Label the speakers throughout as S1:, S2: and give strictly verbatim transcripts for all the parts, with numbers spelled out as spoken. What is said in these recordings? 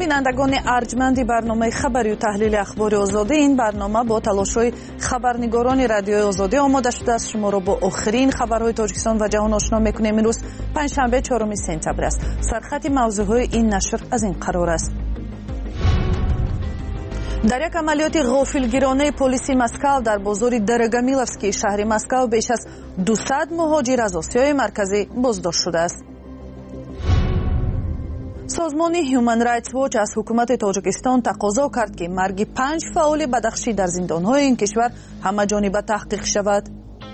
S1: بینندگان ارجمند برنامه خبری و تحلیل اخبار آزادی، این برنامه با تلاش‌های خبرنگاران رادیوی آزادی آماده شده است. شما را با آخرین خبرهای تاجیکستان و جهان آشنا می‌کنیم. امروز پنجشنبه چهارم سپتامبر است. سرخط موضوعهای این نشر از این قرار است: در یک عملیات غافلگیرانه پلیس مسکو در بازار درگامیلوفسکی شهر مسکو بیش از دویست مهاجر از آسیای مرکزی بازداشت شده است. سازمان هیومن رایتس واچ از حکومت تاجیکستان تقاضا کرد که مرگ پنج فعال بدخشی در زندان‌های این کشور همه‌جانبه تحقیق شود.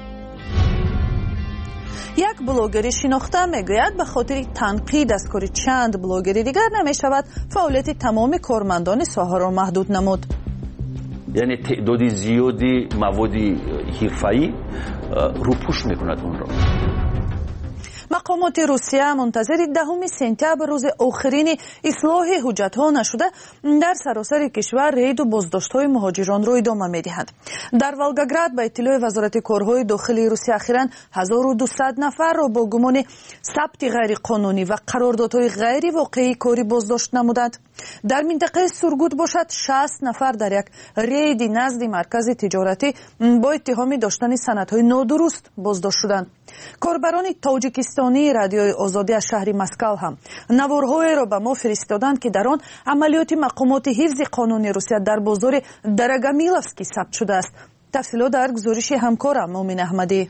S1: یک بلاگر شناخته میگوید به خاطر تنقید از کار چند بلاگر دیگر نمیشود فعالیت تمام کارمندان ساحه را محدود نمود.
S2: یعنی تعداد زیادی مواد حرفه‌ای روپوش میکند اون را.
S1: مقامات روسیه منتظر دهم سپتامبر روز آخرین اصلاح حجت‌ها نشده در سراسر کشور رید و بازداشت‌های مهاجران را ادامه می‌دهند. در ولگاگراد به اطلاع وزارت کارهای داخلی روسیه اخیراً هزار و دویست نفر را با گمان ثبت غیرقانونی و قراردادهای غیر واقعی کاری بازداشت نمودند. در منطقه سورگوت باشد شصت نفر در یک رید نزد مرکز تجارتی با اتهام داشتن سندهای نادرست بازداشت شدند. کاربران تاجیکستانی رادیوی آزادی از شهر مسکو هم نوارهای را به ما فرستادند که در آن عملیات مقامات حفظ قانون روسیه در بازار درگامیلوفسکی ثبت شده است. تفصیلات در گزارش همکارم مومن احمدی.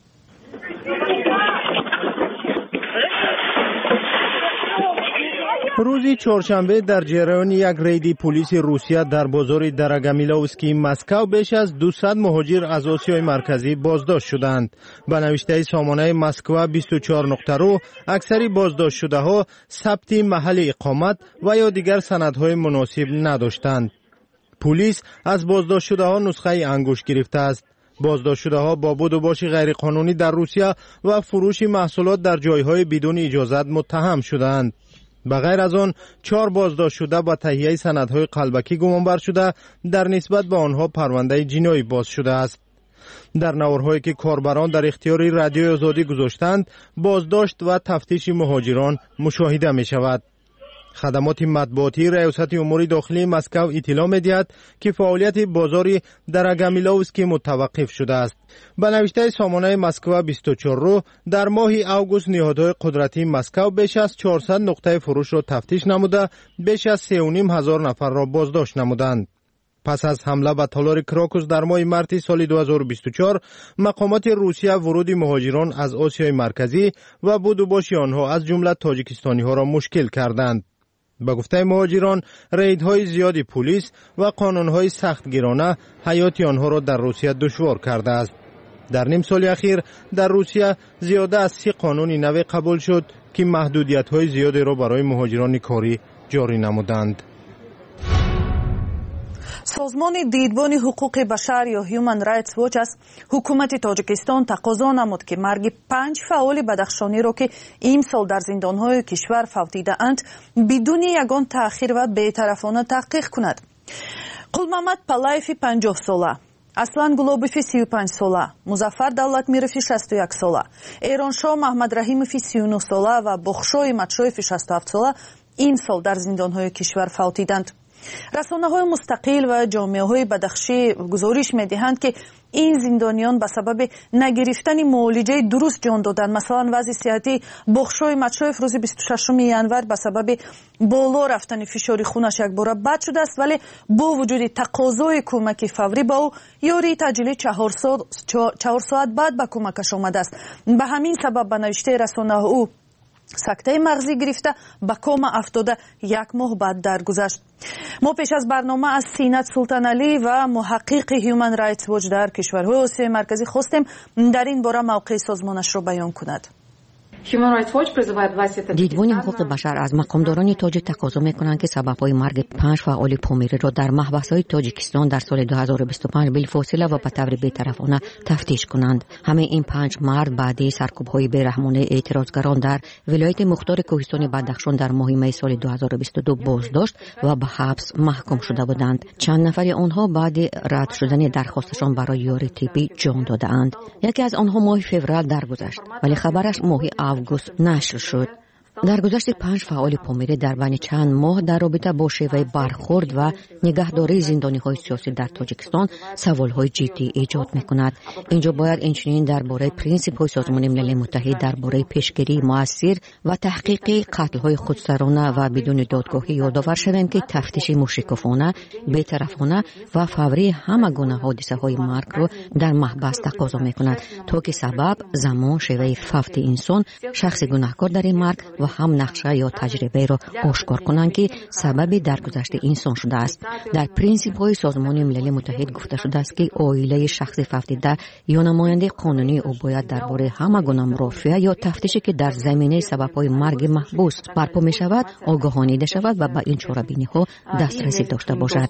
S3: روزی چهارشنبه در جریان یک رید پلیس روسیه در بازار درگامیلوفسکی مسکو بیش از دویست مهاجر از آسیای مرکزی بازداشت شدند. به نوشته سامانه مسکو بیست و چهار نقطه رو اکثری بازداشت شده ها ثبت محل اقامت و یا دیگر سندهای مناسب نداشتند. پلیس از بازداشت شده ها نسخه انگشت گرفته است. بازداشت شده ها با بود و باش غیرقانونی در روسیه و فروش محصولات در جایهای بدون اجازت متهم شدند. بغیر از آن چهار بازداشت شده با تهیه سندهای قلبکی گمانبر شده در نسبت به آنها پرونده جنایی باز شده است. در نوارهایی که کاربران در اختیار رادیوی آزادی گذاشتند بازداشت و تفتیش مهاجران مشاهده می شود. خدمات مطبوعاتی ریاست امور داخلی مسکو اطلاع می‌دهد که فعالیت بازار درگامیلوفسکی متوقف شده است. به نوشته سامانه مسکو بیست و چهار رو در ماه اوگوست نهادهای قدرتی مسکو بیش از چهارصد نقطه فروش را تفتیش نموده بیش از سه و نیم هزار نفر را بازداشت نمودند. پس از حمله به تالار کراکوس در ماه مارس سال دو هزار و بیست و چهار مقامات روسیه ورود مهاجران از آسیای مرکزی و بود و باش آنها از جمله تاجیکستانی ها را مشکل کردند. به گفته مهاجران ریدهای زیادی پلیس و قانونهای سخت گیرانه حیات آنها را در روسیه دشوار کرده است. در نیم سال اخیر در روسیه زیاده از سی قانون نو قبول شد که محدودیت‌های زیادی را برای مهاجران کاری جاری نمودند.
S1: سازمان دیدبان حقوق بشر یا هیومن رایتس واچ از حکومت تاجیکستان تقاضا نمود که مرگ پنج فعال بدخشانی را که این سال در زندان‌های کشور فوتیده اند بدون یگان تأخیر و بی‌طرفانه تحقیق کند. قولمحمد پالایف پنجاه ساله، اصلان گلوبوف سی و پنج ساله، مظفر دولتمیروف شصت و یک ساله، ایرانشاه محمد رحیموف سی و نه ساله و بخشای متشایف شصت و هفت ساله این سال در زندان‌های کشور فوتیدند. رسانه‌های مستقل و جامعه‌های بدخشی گزارش می‌دهند که این زندانیان به سبب نگرفتن معالجه درست جان دادند. مثلا وضع صحتی بخشای متشایف روز بیست و ششم ژانویه به سبب بالا رفتن فشار خونش یک بار بد شده است، ولی با وجود تقاضای کمک فوری با او یاری تجلی چهار ساعت چهار ساعت بعد به کمکش آمده است. به همین سبب به نوشته رسانه او سکته مغزی گرفته به کام افتاده یک ماه بعد درگذشت. ما پیش از برنامه از سینت سلطان علی و محقق هیومن رایتس واچ در کشورهای آسیای مرکزی خواستیم در این باره موقع سازمانش را بیان کند.
S4: دیدبان حقوق بشر از مقامداران تاجیک تقاضا میکنند که سببهای مرگ پنج فعال پومیری را در محبس‌های تاجیکستان در سال دو هزار و بیست و پنج بالفاصله و به طور بی‌طرفانه تفتیش کنند. همه این پنج مرد بعد سرکوب‌های بی‌رحمانه اعتراضگران در ولایت مختار کوهستان بدخشان در ماه می سال دو هزار و بیست و دو بازداشت و به حبس محکوم شده بودند. چند نفر آنها بعد رد شدن درخواستشان برای یاری طبی جان دادند. یکی از آنها ماه فوریه درگذشت ولی خبرش ماه اوگوست نشر شد. در گذشت پنج فعال پومیری در بین چند ماه در رابطه با شیوه برخورد و نگهداری زندانی‌های سیاسی در تاجیکستان سوال‌های جدی ایجاد می‌کند. اینجا باید اینچنین درباره پرینسیپ‌های سازمان ملل متحد درباره پیشگیری مؤثر و تحقیق قتل‌های خودسرانه و بدون دادگاهی یادآور شویم که تفتیش مشرکانه، بی‌طرفانه و فوری همه گونه حادثه‌های مرگ را در محبس تقاضا می‌کند تا که سبب، زمان، شیوه فوت انسان، شخص گناهکار در این مرگ و هم نقشه یا تجربه را آشکار کنند که سبب درگذشت انسان شده است. در پرینسیپ‌های سازمان ملل متحد گفته شده است که عائله شخص فوتیده یا نماینده قانونی او باید درباره همه گونه مرافعه یا تفتیشی که در زمینه سبب‌های مرگ محبوس برپا می‌شود آگاهانیده شود و به این چاره‌بینی‌ها دسترسی داشته باشد.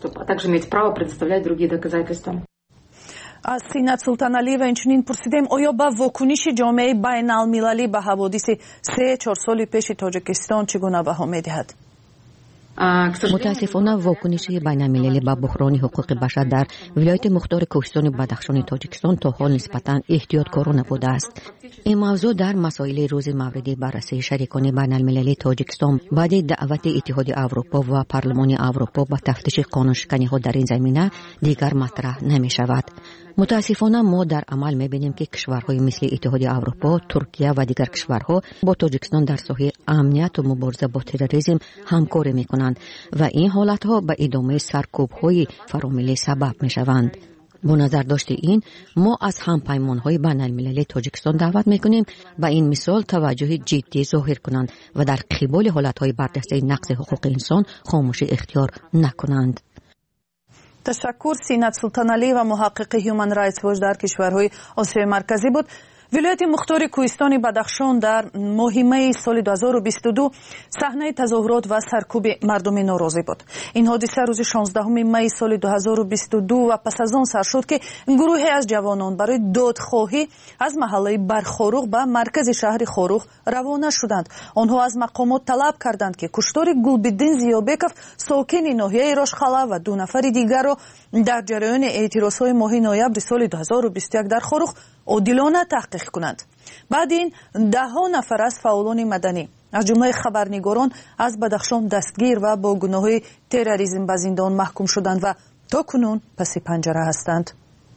S1: از سینات سلطانعلی و اینچنین پرسیدیم آیا با واکنش جامعه بین المللی به حوادث سه چهار سال پیش تاجیکستان چگونه بها می‌دهد؟
S4: متاسفانه واکنش بین المللی به بحران حقوق بشر در ولایت مختار کوهستان بدخشان تاجیکستان تا حال نسبتاً احتیاطکارانه بوده است. این موضوع در مسائل روز مورد بررسی شریکان بین المللی تاجیکستان بعد دعوت اتحاد اروپا و پارلمان اروپا به تفتیش قانونشکنی‌ها در این زمینه دیگر مطرح نمی‌شود. متاسفانه ما در عمل می‌بینیم که کشورهای مثل اتحاد اروپا، ترکیه و دیگر کشورها با تاجیکستان در ساحه امنیت و مبارزه با تروریسم همکاری می‌کنند و این حالت‌ها به ادامه سرکوب‌های فراملی سبب می‌شوند. با نظر داشت این، ما از همپیمان‌های بین‌المللی تاجیکستان دعوت می‌کنیم به این مثال توجه جدی ظاهر کنند و در قبال حالت‌های برجسته نقض حقوق انسان خاموشی اختیار نکنند.
S1: تشکر. سینات سلطانعلی و محقق هیومن رایتس واچ در کشورهای آسیای مرکزی بود. ولایت مختار کوهستان بدخشان در ماه می سال دو هزار و بیست و دو صحنه تظاهرات و سرکوب مردم ناراضی بود. این حادثه روز شانزدهم می سال دو هزار و بیست و دو و پس از آن سر شد که گروهی از جوانان برای دادخواهی از محله برخاروق به مرکز شهر خاروق روانه شدند. آنها از مقامات طلب کردند که کشتار گلبدین زیابکов ساکن ناحیه راشخالا و دو نفر دیگر را در جریان اعتراضهای ماه نوامبر سال دو هزار و بیست و یک در خاروق عادلانه تحقیق کنند. بعد این ده ها نفر از فعالان مدنی از جمله خبرنگاران از بدخشان دستگیر و با گناه تروریسم به زندان محکوم شدند و تا کنون پس پنجره هستند.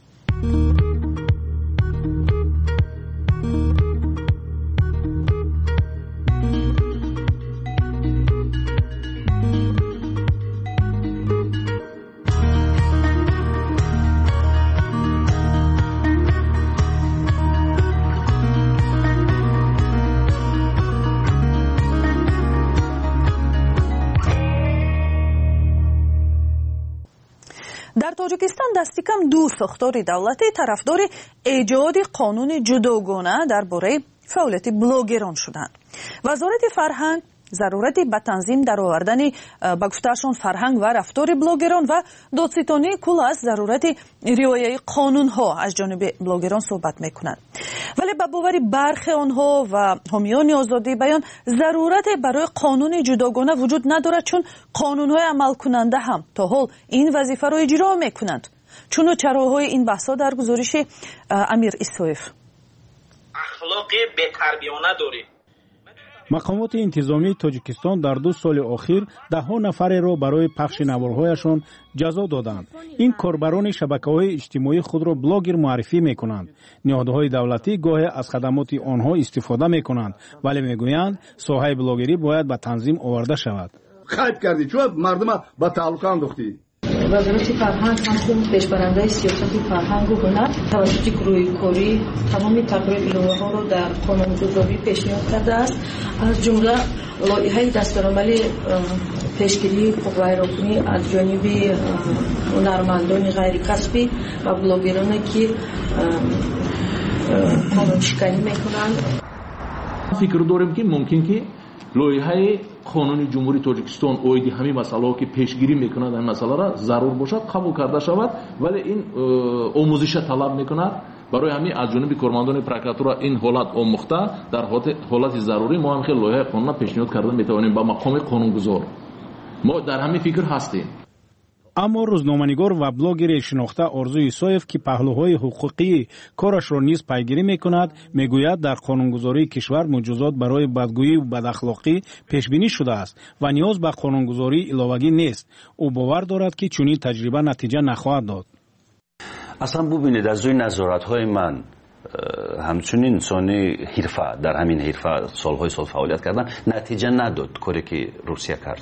S1: در تاجیکستان دستی کم دو ساختار دولتی طرفدار ایجاد قانون جداگانه درباره فعالیت بلاگران شدند. وزارت فرهنگ ضرورتی به تنظیم در آوردن به گفتهشان فرهنگ و رفتار بلاگران و دادستانی کل از ضرورت رعایت قانون ها از جانب بلاگران صحبت میکنند. ولی به باور برخی آنها و حامیان آزادی بیان ضرورت برای قانون جداگانه وجود ندارد، چون قانون های عمل کننده هم تا حال این وظیفه را اجرا میکنند. چون چراهای این بحثا در گزارش امیر اسویف.
S5: اخلاق بی‌تربیانه داریم.
S6: مقامات انتظامی تاجیکستان در دو سال اخیر ده ها نفر را برای پخش نوارهایشان جزا دادند. این کاربران شبکه‌های اجتماعی خود را بلاگر معرفی می‌کنند. نهادهای دولتی گاهی از خدمات آنها استفاده می‌کنند، ولی می‌گویند ساحه بلاگری باید به تنظیم آورده شود.
S7: خیلی کردی چون مردم با تعلق انداختی.
S8: وزارت فرهنگ همچون پیشبرنده سیاست فرهنگ و هنر توسط گروه کاری تمام تغییر الگوها را در قانونگذاری پیشنهاد کرده است. از جمله لایحه دستورالعمل پیشگیری حقوق ویراکنی از جانب هنرمندان غیر کسبی و بلاگرانی که قانون شکنی میکنند.
S9: فکر داریم که ممکن که لایحه قانون جمهوری تاجیکستان اویدی همین مسائلی که پیشگیری میکند این مسئله را ضرور باشد قبول کرده شود، ولی این آموزش طلب میکند. برای همین از جانب کارمندان پروکراتورا این حالت آموخته در حالت ضروری ما هم خیلی لایحه قانون پیشنهاد کرده میتوانیم با مقام قانونگذار. ما در همین فکر هستیم.
S6: اما روزنامه‌نگار و بلاگر شناخته آرزو ایسایف که پهلوهای حقوقی کارش را نیز پیگیری می‌کند، میگوید در قانونگذاری کشور مجازات برای بدگویی و بداخلاقی پیش بینی شده است و نیاز به قانونگذاری علاوه‌ای نیست. او باور دارد که چنین تجربه نتیجه نخواهد داد.
S2: اصلا ببینید از روی نظارت‌های من همچنین انسانی حرفه در همین حرفه سالهای سال فعالیت کردن نتیجه نداد کاری که روسیه کرد.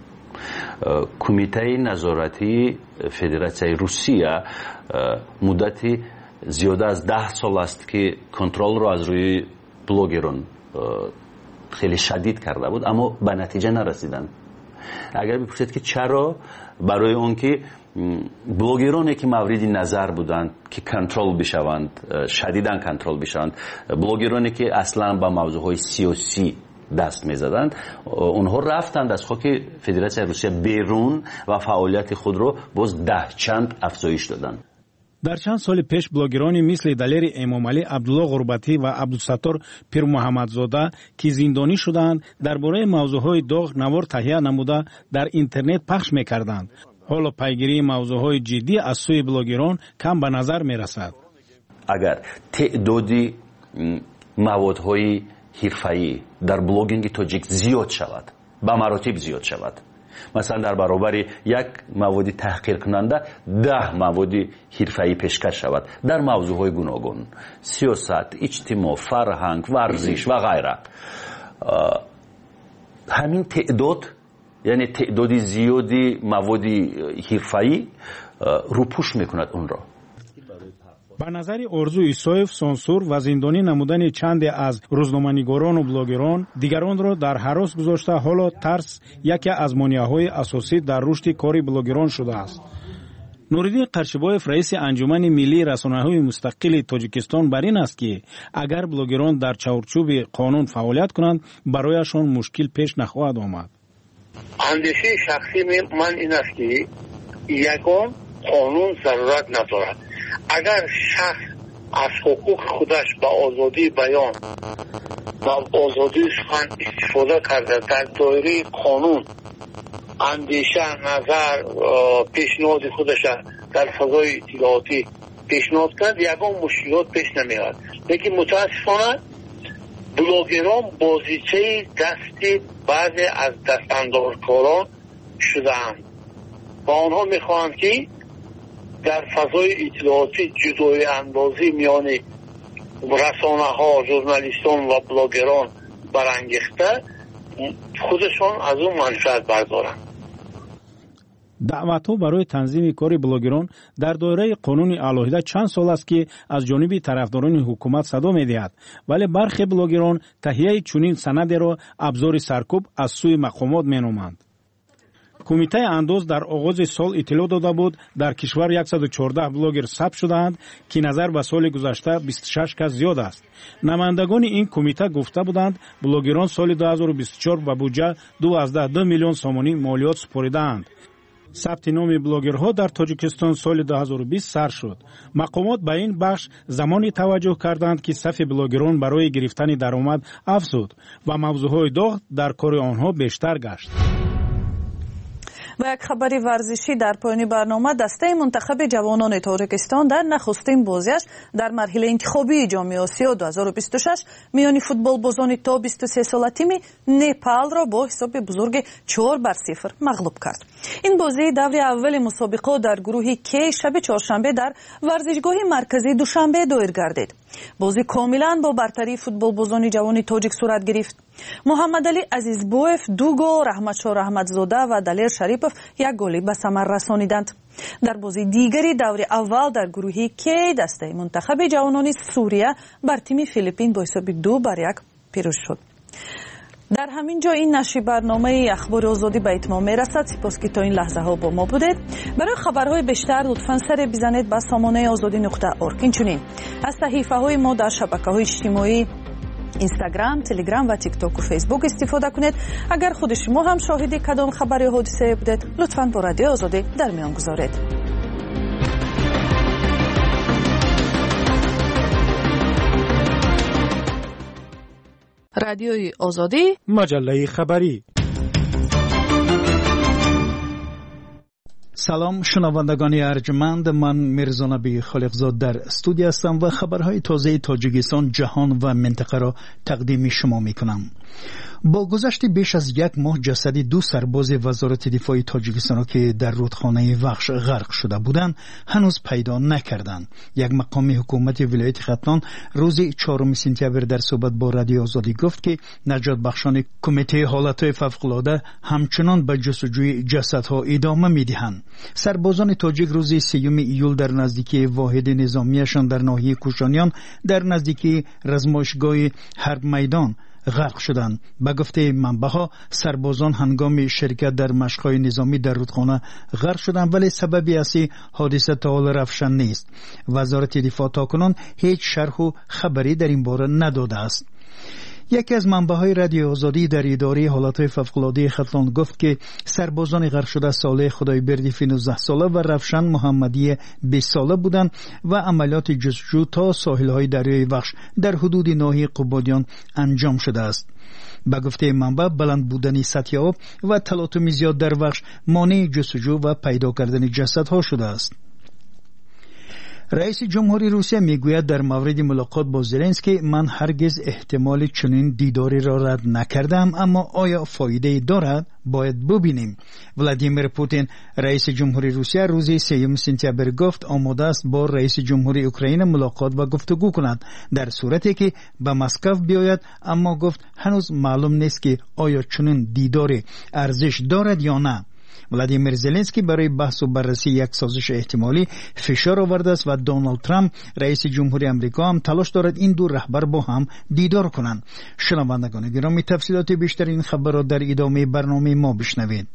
S2: کمیته نظارتی فدراسیای روسیه مدتی زیاده از ده سال است که کنترل را از روی بلاگران خیلی شدید کرده بود اما به نتیجه نرسیدند. اگر بپرسید که چرا، برای اون که بلاگرانی که مورد نظر بودند که کنترل بشوند، شدیداً کنترل بشوند، بلاگرانی که اصلا با موضوعهای سیاسی دست می‌زدند، اونها رفتند از خاک فدراسیای روسیه بیرون و فعالیت خود را باز ده چند افزایش دادند.
S6: در چند سال پیش بلاگرانی مثل دلیر امامعلی، عبدالله غربتی و عبدالستار پیر محمدزاده که زندانی شدند درباره موضوعهای داغ نوار تهیه نموده در اینترنت پخش می‌کردند. حالا پیگیری موضوعهای جدی از سوی بلاگران کم به نظر می‌رسد.
S2: اگر تعدادی موادهای حرفه‌ای در بلاگینگ تاجیک زیاد شود، به مراتب زیاد شود، مثلا در برابر یک مواد تحقیر کننده ده مواد حرفه‌ای پیشکش شود در موضوعهای گوناگون، سیاست، اجتماع، فرهنگ، ورزش و غیره، همین تعداد یعنی تعدادی زیادی مواد حرفه‌ای روپوش میکند اون را.
S6: به نظر آرزو ایسایف سانسور و زندانی نمودن چند از روزنامه‌نگاران و بلاگران دیگران را در هراس گذاشته حالا ترس یکی از مانع‌های اساسی در رشد کاری بلاگران شده است. نورالدین قرچبایف رئیس انجمن ملی رسانه‌های مستقل تاجیکستان بر این است که اگر بلاگران در چارچوب قانون فعالیت کنند برایشان مشکل پیش نخواهد آمد.
S10: اندیشه شخصی من این است که یگان قانون ضرورت ندارد. اگر شخص از حقوق خودش به آزادی بیان و آزادی سخن استفاده کرده در دایره قانون اندیشه، نظر، پیشنهاد خودش در فضای اطلاعاتی پیشنهاد کرد، یگان مشکلات پیش نمیاد. لیکن متاسفانه بلاگران بازیچه دستی بعضی از دستاندارکاران شده‌اند و آنها میخواهند که در فضای اطلاعاتی جدایی اندازی میان رسانه ها، ژورنالیستان و بلاگران برانگیخته خودشان از اون منفعت بردارند.
S6: دعوت‌ها برای تنظیم کار بلاگران در دایره قانون علیحده چند سال است که از جانب طرفداران حکومت صدا می‌دهد، ولی برخی بلاگران تهیه چنین سند را ابزار سرکوب از سوی مقامات می‌نامند. کمیته انداز در آغاز سال اطلاع داده بود در کشور صد و چهارده بلاگر ثبت شدند که نظر به سال گذشته بیست و شش کس زیاد است. نمایندگان این کمیته گفته بودند بلاگران سال دو هزار و بیست و چهار به بودجه دوازده میلیون سامانی مالیات سپردند. ثبت نام بلاگرها در تاجیکستان سال دو هزار و بیست سر شد. مقامات به این بخش زمانی توجه کردند که صف بلاگران برای گرفتن درآمد افزود و موضوعهای داغ در کار آنها بیشتر گشت.
S1: و یک خبری ورزشی در پایان برنامه، دسته منتخب جوانان تاجیکستان در نخستین بازیش در مرحله انتخابی جام آسیا دو هزار و بیست و شش میان فوتبال بازان تا بیست و سه ساله تیم نپال را با حساب بزرگ چهار بر صفر مغلوب کرد. این بازی دور اول مسابقه در گروه کی شب چهارشنبه در ورزشگاه مرکزی دوشنبه دایر گردید. بازی کاملا با برتری فوتبال بازان جوان تاجیک صورت گرفت. محمد علی عزیزبویف دو گل، رحمتشاه رحمتزاده و دلیر شریپوف یک گلی به ثمر رسانیدند. در بازی دیگری دور اول در گروه کی دسته منتخب جوانان سوریه بر تیم فیلیپین با حساب دو بر یک پیروز شد. در همین جا این نشر برنامه اخبار آزادی به اتمام میرسد. سپاس که تا این لحظه ها با ما بودید. برای خبرهای بیشتر لطفاً سر بزنید به سامانه آزادی نقطه اورگ. اینچنین از صحیفه های ما در شبکه‌های اجتماعی اینستاگرام، تلگرام و تیک تاک و فیسبوک استفاده کنید. اگر خود شما هم شاهد کدام خبر یا حادثه بودید لطفاً با رادیو آزادی در میان گذارید. رادیوی آزادی،
S3: مجله خبری.
S11: سلام شنوندگان ارجمند، من میرزا نبی خالقزاد در استودیو هستم و خبرهای تازه تاجیکستان، جهان و منطقه را تقدیم شما میکنم. با گذشت بیش از یک ماه جسد دو سرباز وزارت دفاع تاجیکستان که در رودخانه وخش غرق شده بودند هنوز پیدا نکردند. یک مقام حکومت ولایت ختلان روز چهارم سپتامبر در صحبت با رادیو آزادی گفت که نجات بخشان کمیته حالتهای فوق‌العاده همچنان به جستجوی جسدها ادامه میدهند. سربازان تاجیک روز سیوم ایول در نزدیکی واحد نظامیشان در ناحیه کوشانیان در نزدیکی رزمایشگاه حرب میدان غرق شدند. به گفته منبع‌ها سربازان هنگام شرکت در مشق‌های نظامی در رودخانه غرق شدند، ولی سببی اصلی حادثه تا حال روشن نیست. وزارت دفاع تاکنون هیچ شرح و خبری در این باره نداده است. یکی از منبع‌های رادیو آزادی در اداره حالتهای فوق‌العاده ختلان گفت که سربازان غرق شده صالح خدایبردی نوزده ساله و روشن محمدی بیست ساله بودند و عملیات جستجو تا ساحل‌های دریای وخش در حدود ناحیه قبادیان انجام شده است. به گفته منبع بلند بودن سطح آب و تلاطم زیاد در وخش مانع جستجو و پیدا کردن جسدها شده است. رئیس جمهوری روسیه میگوید در مورد ملاقات با زلنسکی من هرگز احتمال چنین دیداری را رد نکردم، اما آیا فایده دارد؟ باید ببینیم. ولادیمیر پوتین رئیس جمهوری روسیه روز سیوم سپتامبر گفت آماده است با رئیس جمهوری اوکراین ملاقات و گفتگو کند در صورتی که به مسکو بیاید، اما گفت هنوز معلوم نیست که آیا چنین دیداری ارزش دارد یا نه. ولادیمیر زلنسکی برای بحث و بررسی یک سازش احتمالی فشار آورده است و دونالد ترامپ رئیس جمهوری آمریکا هم تلاش دارد این دو رهبر با هم دیدار کنند. شنوندگان گرامی، تفصیلات بیشتر این خبر را در ادامه برنامه ما بشنوید.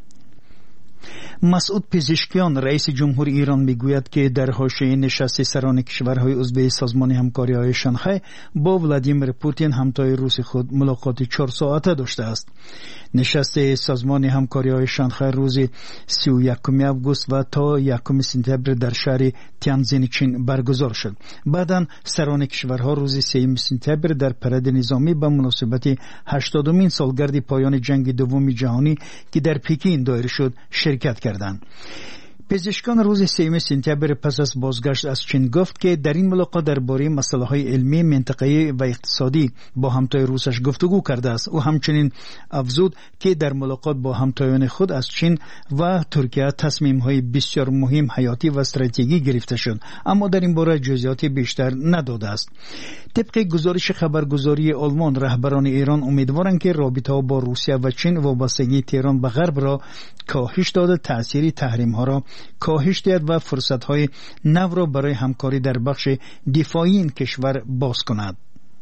S11: مسعود پزشکیان رئیس جمهوری ایران میگوید که در حاشیه نشست سران کشورهای عضو سازمان همکاری‌های شانگهای با ولادیمیر پوتین همتای روس خود ملاقات چهار ساعته داشته است. نشست سازمان همکاری‌های شانگهای روز سی و یکم آگوست و تا یکم سپتامبر در شهر تیانجین چین برگزار شد. بعداً سران کشورها روز سوم سپتامبر در پرد نظامی به مناسبت هشتادمین سالگرد پایان جنگ دوم جهانی که در پکین دایر شد شرکت کردند. پزشکان روز سوم سپتامبر پس از بازگشت از چین گفت که در این ملاقات درباره مسائل علمی، منطقه‌ای و اقتصادی با همتای روسش گفتگو کرده است. او همچنین افزود که در ملاقات با همتایان خود از چین و ترکیه تصمیم‌های بسیار مهم، حیاتی و استراتژیکی گرفته شد، اما در این باره جزئیات بیشتر نداده است. طبق گزارش خبرگزاری آلمان، رهبران ایران امیدوارند که رابطه‌ها با روسیه و چین وابستگی تهران به غرب را کاهش داده، تأثیر تحریم‌ها را کاهش دهد و فرصت‌های نو را برای همکاری در بخش دفاعی این کشور باز کند.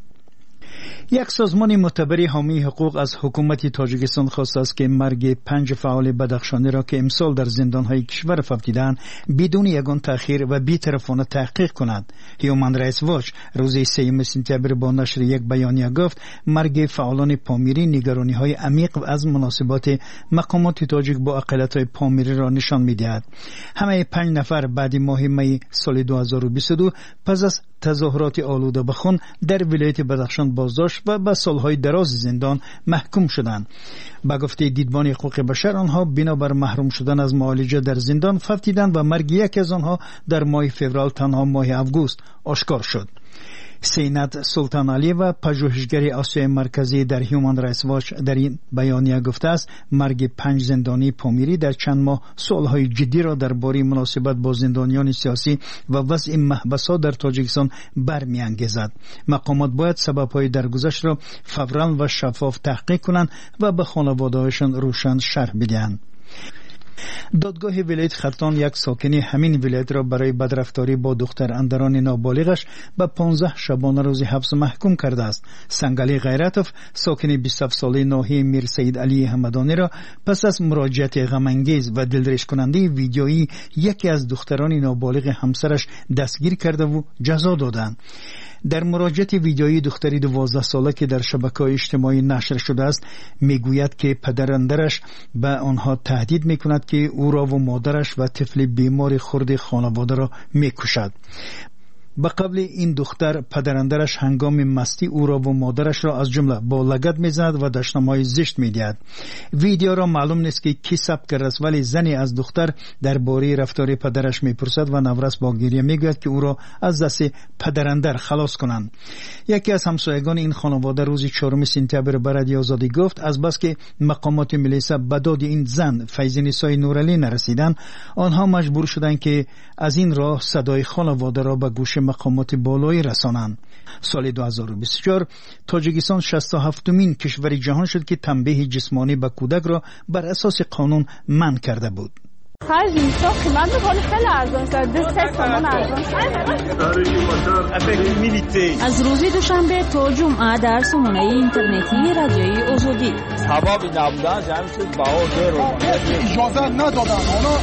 S11: یک سازمان معتبر حامی حقوق از حکومت تاجیکستان خواسته است که مرگ پنج فعال بدخشانی را که امسال در زندان‌های کشور افتیدند بدون یگان تأخیر و بی‌طرفانه تحقیق کند. هیومن رایتس واچ روز سوم سپتامبر با نشر یک بیانیه گفت مرگ فعالان پامیری نگرانی‌های عمیق از مناسبات مقامات تاجیک با اقلیت‌های پامیری را نشان می‌دهد. همه پنج نفر بعد ماه می سال دو هزار و بیست و دو پس از تظاهرات آلوده به خون در ولایت بدخشان بازداشت و به سالهای دراز زندان محکوم شدند. به گفته دیدبان حقوق بشر آنها بنابر محروم شدن از معالجه در زندان فوتیدند و مرگ یکی از آنها در ماه فوریه تنها ماه آگوست آشکار شد. سینات سلطان علی و پژوهشگر آسیای مرکزی در هیومن رایتس واچ در این بیانیه گفته است مرگ پنج زندانی پامیری در چند ماه سوالهای جدی را درباره مناسبت با زندانیان سیاسی و وضع محبس‌ها در تاجیکستان برمی‌انگیزد. مقامات باید سبب‌های درگذشت را فوراً و شفاف تحقیق کنند و به خانواده‌هایشان روشن شرح بدهند. دادگاه ولایت ختلان یک ساکن همین ولایت را برای بدرفتاری با دختر اندران نابالغش به پانزده شبانه روز حبس محکوم کرده است. سنگالی غیرتوف ساکن بیست و هفت ساله ناحیه میر سید علی همدانی را پس از مراجعت غم‌انگیز و دلدرش کننده ویدیویی یکی از دختران نابالغ همسرش دستگیر کرده و جزا دادند. در مراجعت ویدیویی دختری دوازده ساله که در شبکه‌های اجتماعی نشر شده است میگوید که پدراندرش به آنها تهدید میکند که او را و مادرش و طفل بیمار خرد خانواده را میکشد. به قبل این دختر پدرندرش هنگام مستی او را و مادرش را از جمله با لگد میزد و دشنام‌های زشت میداد. ویدیو را معلوم نیست که کی ثبت کرده است، ولی زنی از دختر درباره رفتار پدرش میپرسد و نورس با گریه میگوید که او را از دست پدرندر خلاص کنند. یکی از همسایگان این خانواده روز چهارم سپتامبر به رادیو آزادی گفت از بس که مقامات ملیسا به داد این زن فیض‌نسای نورعلی نرسیدند، آنها مجبور شدند که از این راه صدای خانواده را به گوش مقامات بالایی رسانند. سال دو هزار و بیست و چهار تاجیکستان شصت و هفتمین کشور جهان شد که تنبیه جسمانی به کودک را بر اساس قانون منع کرده بود.
S12: خرج اینجا قیمت بکنه خیلی ارزان شد. سه تومن ارزان شد.
S13: از روز دوشنبه تا جمعه در سامانه اینترنتی رادیوی آزادی.
S14: سبب نبودن جمع شد با
S15: اجازه ندادن.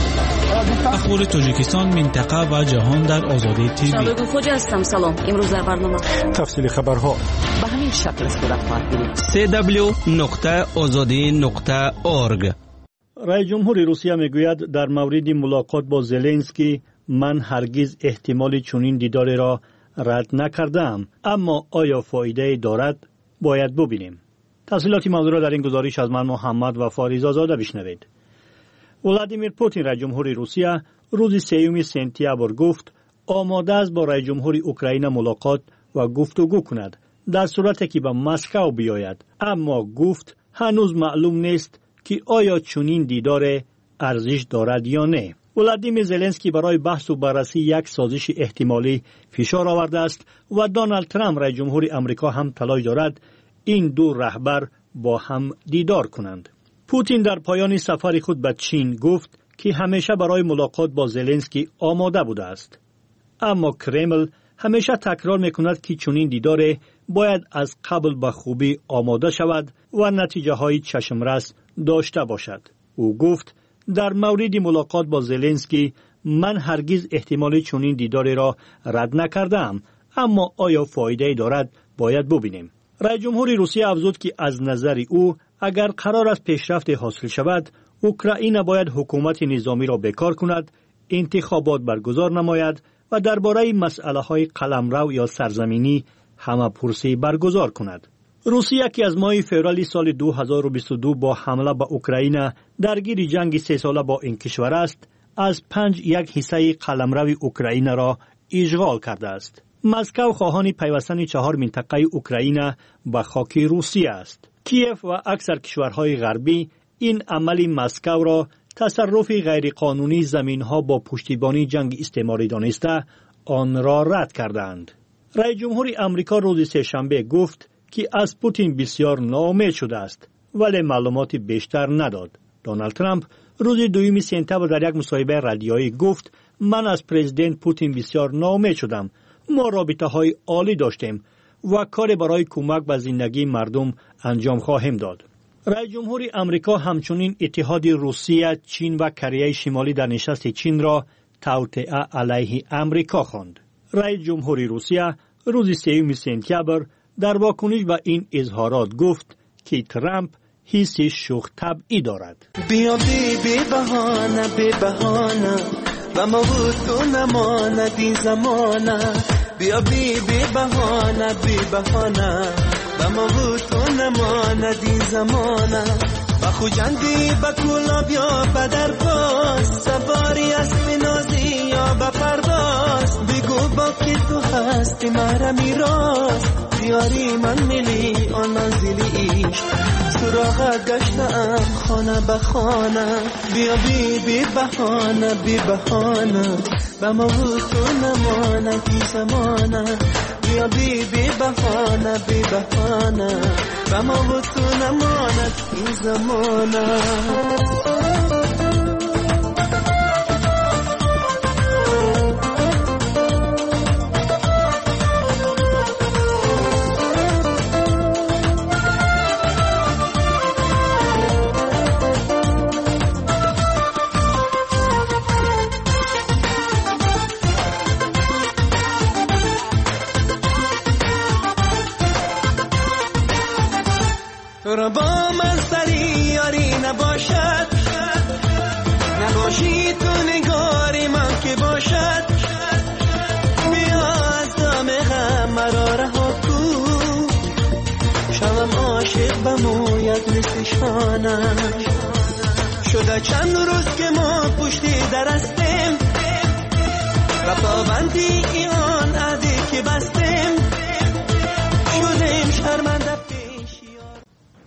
S16: اخبار تاجیکستان، منطقه و جهان در آزادی تیوی.
S17: شبکه خوج هستم. سلام. امروز در برنامه
S16: تفصیل خبرها
S17: به همین شکل صورت خواهد گرفت.
S16: سی دبلیو نقطه آزادی نقطه اورگ.
S6: رئیس جمهور روسیه میگوید در مورد ملاقات با زلنسکی من هرگز احتمال چنین دیداری را رد نکردم، اما آیا فایده دارد باید ببینیم. تفصیلات موضوع را در این گزارش از من محمد و فاریز آزاده بشنوید. ولادیمیر پوتین رئیس جمهور روسیه روز سوم سپتامبر گفت آماده است با رئیس جمهور اوکراین ملاقات و گفتگو کند در صورتی که به مسکو بیاید، اما گفت هنوز معلوم نیست که آیا چنین دیدار ارزش دارد یا نه. ولادیمیر زلنسکی برای بحث و بررسی یک سازش احتمالی فشار آورده است و دونالد ترامپ رئیس جمهور آمریکا هم تلاش دارد این دو رهبر با هم دیدار کنند. پوتین در پایان سفر خود به چین گفت که همیشه برای ملاقات با زلنسکی آماده بوده است، اما کرمل همیشه تکرار میکند که چنین دیدار باید از قبل به خوبی آماده شود و نتیجه های چشمرس داشته باشد. او گفت در مورد ملاقات با زلنسکی من هرگز احتمال چنین دیداری را رد نکردم، اما آیا فایده دارد باید ببینیم. رئیس جمهور روسیه افزود که از نظر او اگر قرار است پیشرفت حاصل شود، اوکراین باید حکومت نظامی را بکار کند، انتخابات برگزار نماید و درباره مسئله های قلمرو یا سرزمینی همه پرسی برگزار کند. روسیه که از ماه فوریه سال دو هزار و بیست و دو با حمله به اوکراین درگیر جنگ سه ساله با این کشور است، از پنج یک حصه قلمرو اوکراین را اشغال کرده است. مسکو خواهان پیوستن چهار منطقه اوکراین به خاک روسیه است. کیف و اکثر کشورهای غربی این عمل مسکو را تصرف غیرقانونی زمینها با پشتیبانی جنگ استعماری دانسته آن را رد کردند. رئیس جمهور آمریکا روز سه‌شنبه گفت که از پوتین بسیار ناامید شده است، ولی معلومات بیشتر نداد. دونالد ترامپ روز دوم سپتامبر در یک مصاحبه رادیویی گفت من از پرزیدنت پوتین بسیار ناامید شدم. ما رابطه های عالی داشتیم و کار برای کمک به زندگی مردم انجام خواهیم داد. رئیس جمهور آمریکا همچنین اتحاد روسیه، چین و کره شمالی در نشست چین را توطئه علیه آمریکا خواند. رئیس جمهور روسیه روز سوم سپتامبر در واکنش به این اظهارات گفت که ترامپ حس شوخ طبعی دارد.
S18: بیا بی بی بهانه بی بهانه و ما تو نماند این زمانه. بیا بی بی بهانه بی بهانه و ما تو نماند این زمانه. و خوجندی با کولا بیا بدر باز سواری اسب نازی یا با پرواز. بگو با کی تو هستی مرا میراز بیاری من ملی آن منزلی ایش سراغت گشتم خانه به خانه. بیا بی بی بهانه بی بهانه و ما تو نمانه کی زمانه. بیا بی بی بهانه بی بهانه و ما تو نمانه کی زمانه. تو با من سری یاری نباشد، نباشی تو نگاری من که باشد. بیا از میاد مثل شانه شده چند روز که ما پشتی درستیم و پابندی ایان عهدی که بستیم شدیم شرمنده پیشیان.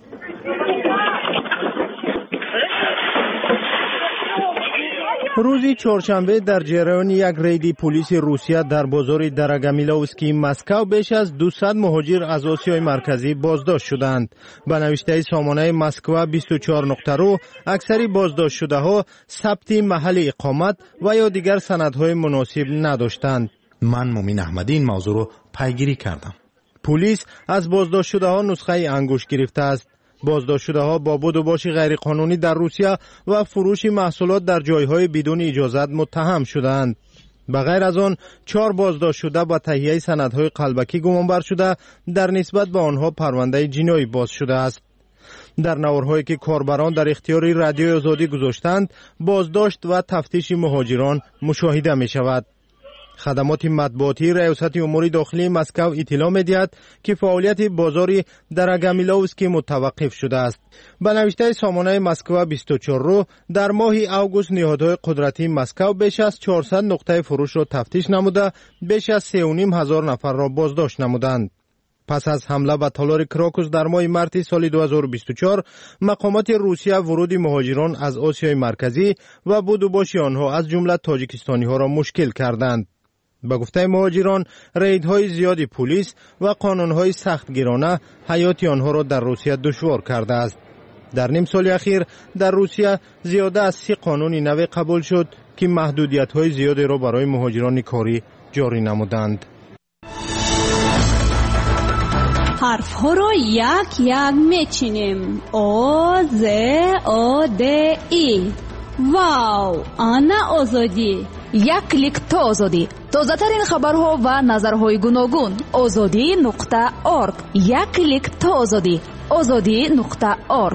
S3: روزی چهارشنبه در جریان یک ریدی پلیس روسیه در بازار درگامیلوفسکی مسکو بیش از دویست مهاجر از آسیای مرکزی بازداشت شدند. به نوشته سامانه مسکو بیست و چهار نقطه رو اکثری بازداشت شده ها ثبت محل اقامت و یا دیگر سندهای مناسب نداشتند.
S19: من مومین احمدی این موضوع رو پیگیری کردم.
S3: پلیس از بازداشت شده ها نسخه انگشت گرفته است. بازداشت شده ها با بود و باش غیرقانونی در روسیه و فروش محصولات در جایهای بدون اجازت متهم شدند. به غیر از آن چهار بازداشت شده با تهیه سندهای قلبکی گمانبر شده در نسبت به آنها پرونده جنایی باز شده است. در نوارهایی که کاربران در اختیار رادیو آزادی گذاشتند بازداشت و تفتیش مهاجران مشاهده می شود. خدمات مطبوعاتی ریاست امور داخلی مسکو اطلاع می‌دهد که فعالیت بازار درگامیلوفسکی متوقف شده است. به نوشته سامانه مسکو بیست و چهار رو در ماه اوگوست نهادهای قدرتی مسکو بیش از چهارصد نقطه فروش را تفتیش نموده بیش از سه و نیم هزار نفر را بازداشت نمودند. پس از حمله به تالار کراکوس در ماه مارس سال دو هزار و بیست و چهار مقامات روسیه ورود مهاجران از آسیای مرکزی و بود و باش آنها از جمله تاجیکستانی ها را مشکل کردند. به گفته مهاجران ریدهای زیادی پلیس و قانونهای سخت گیرانه حیات آنها را در روسیه دشوار کرده است. در نیم سال اخیر در روسیه زیاده از سی قانون نو قبول شد که محدودیت‌های زیادی را برای مهاجران کاری جاری نمودند.
S13: حرف ها را یک یک میچینیم. او ز او د ای. واو، آنا آزادی. یک کلیک تا آزادی. تازه ترین خبرها و نظرهای گوناگون. آزادی نقطه ارگ. یک کلیک تا آزادی. آزادی نقطه ارگ.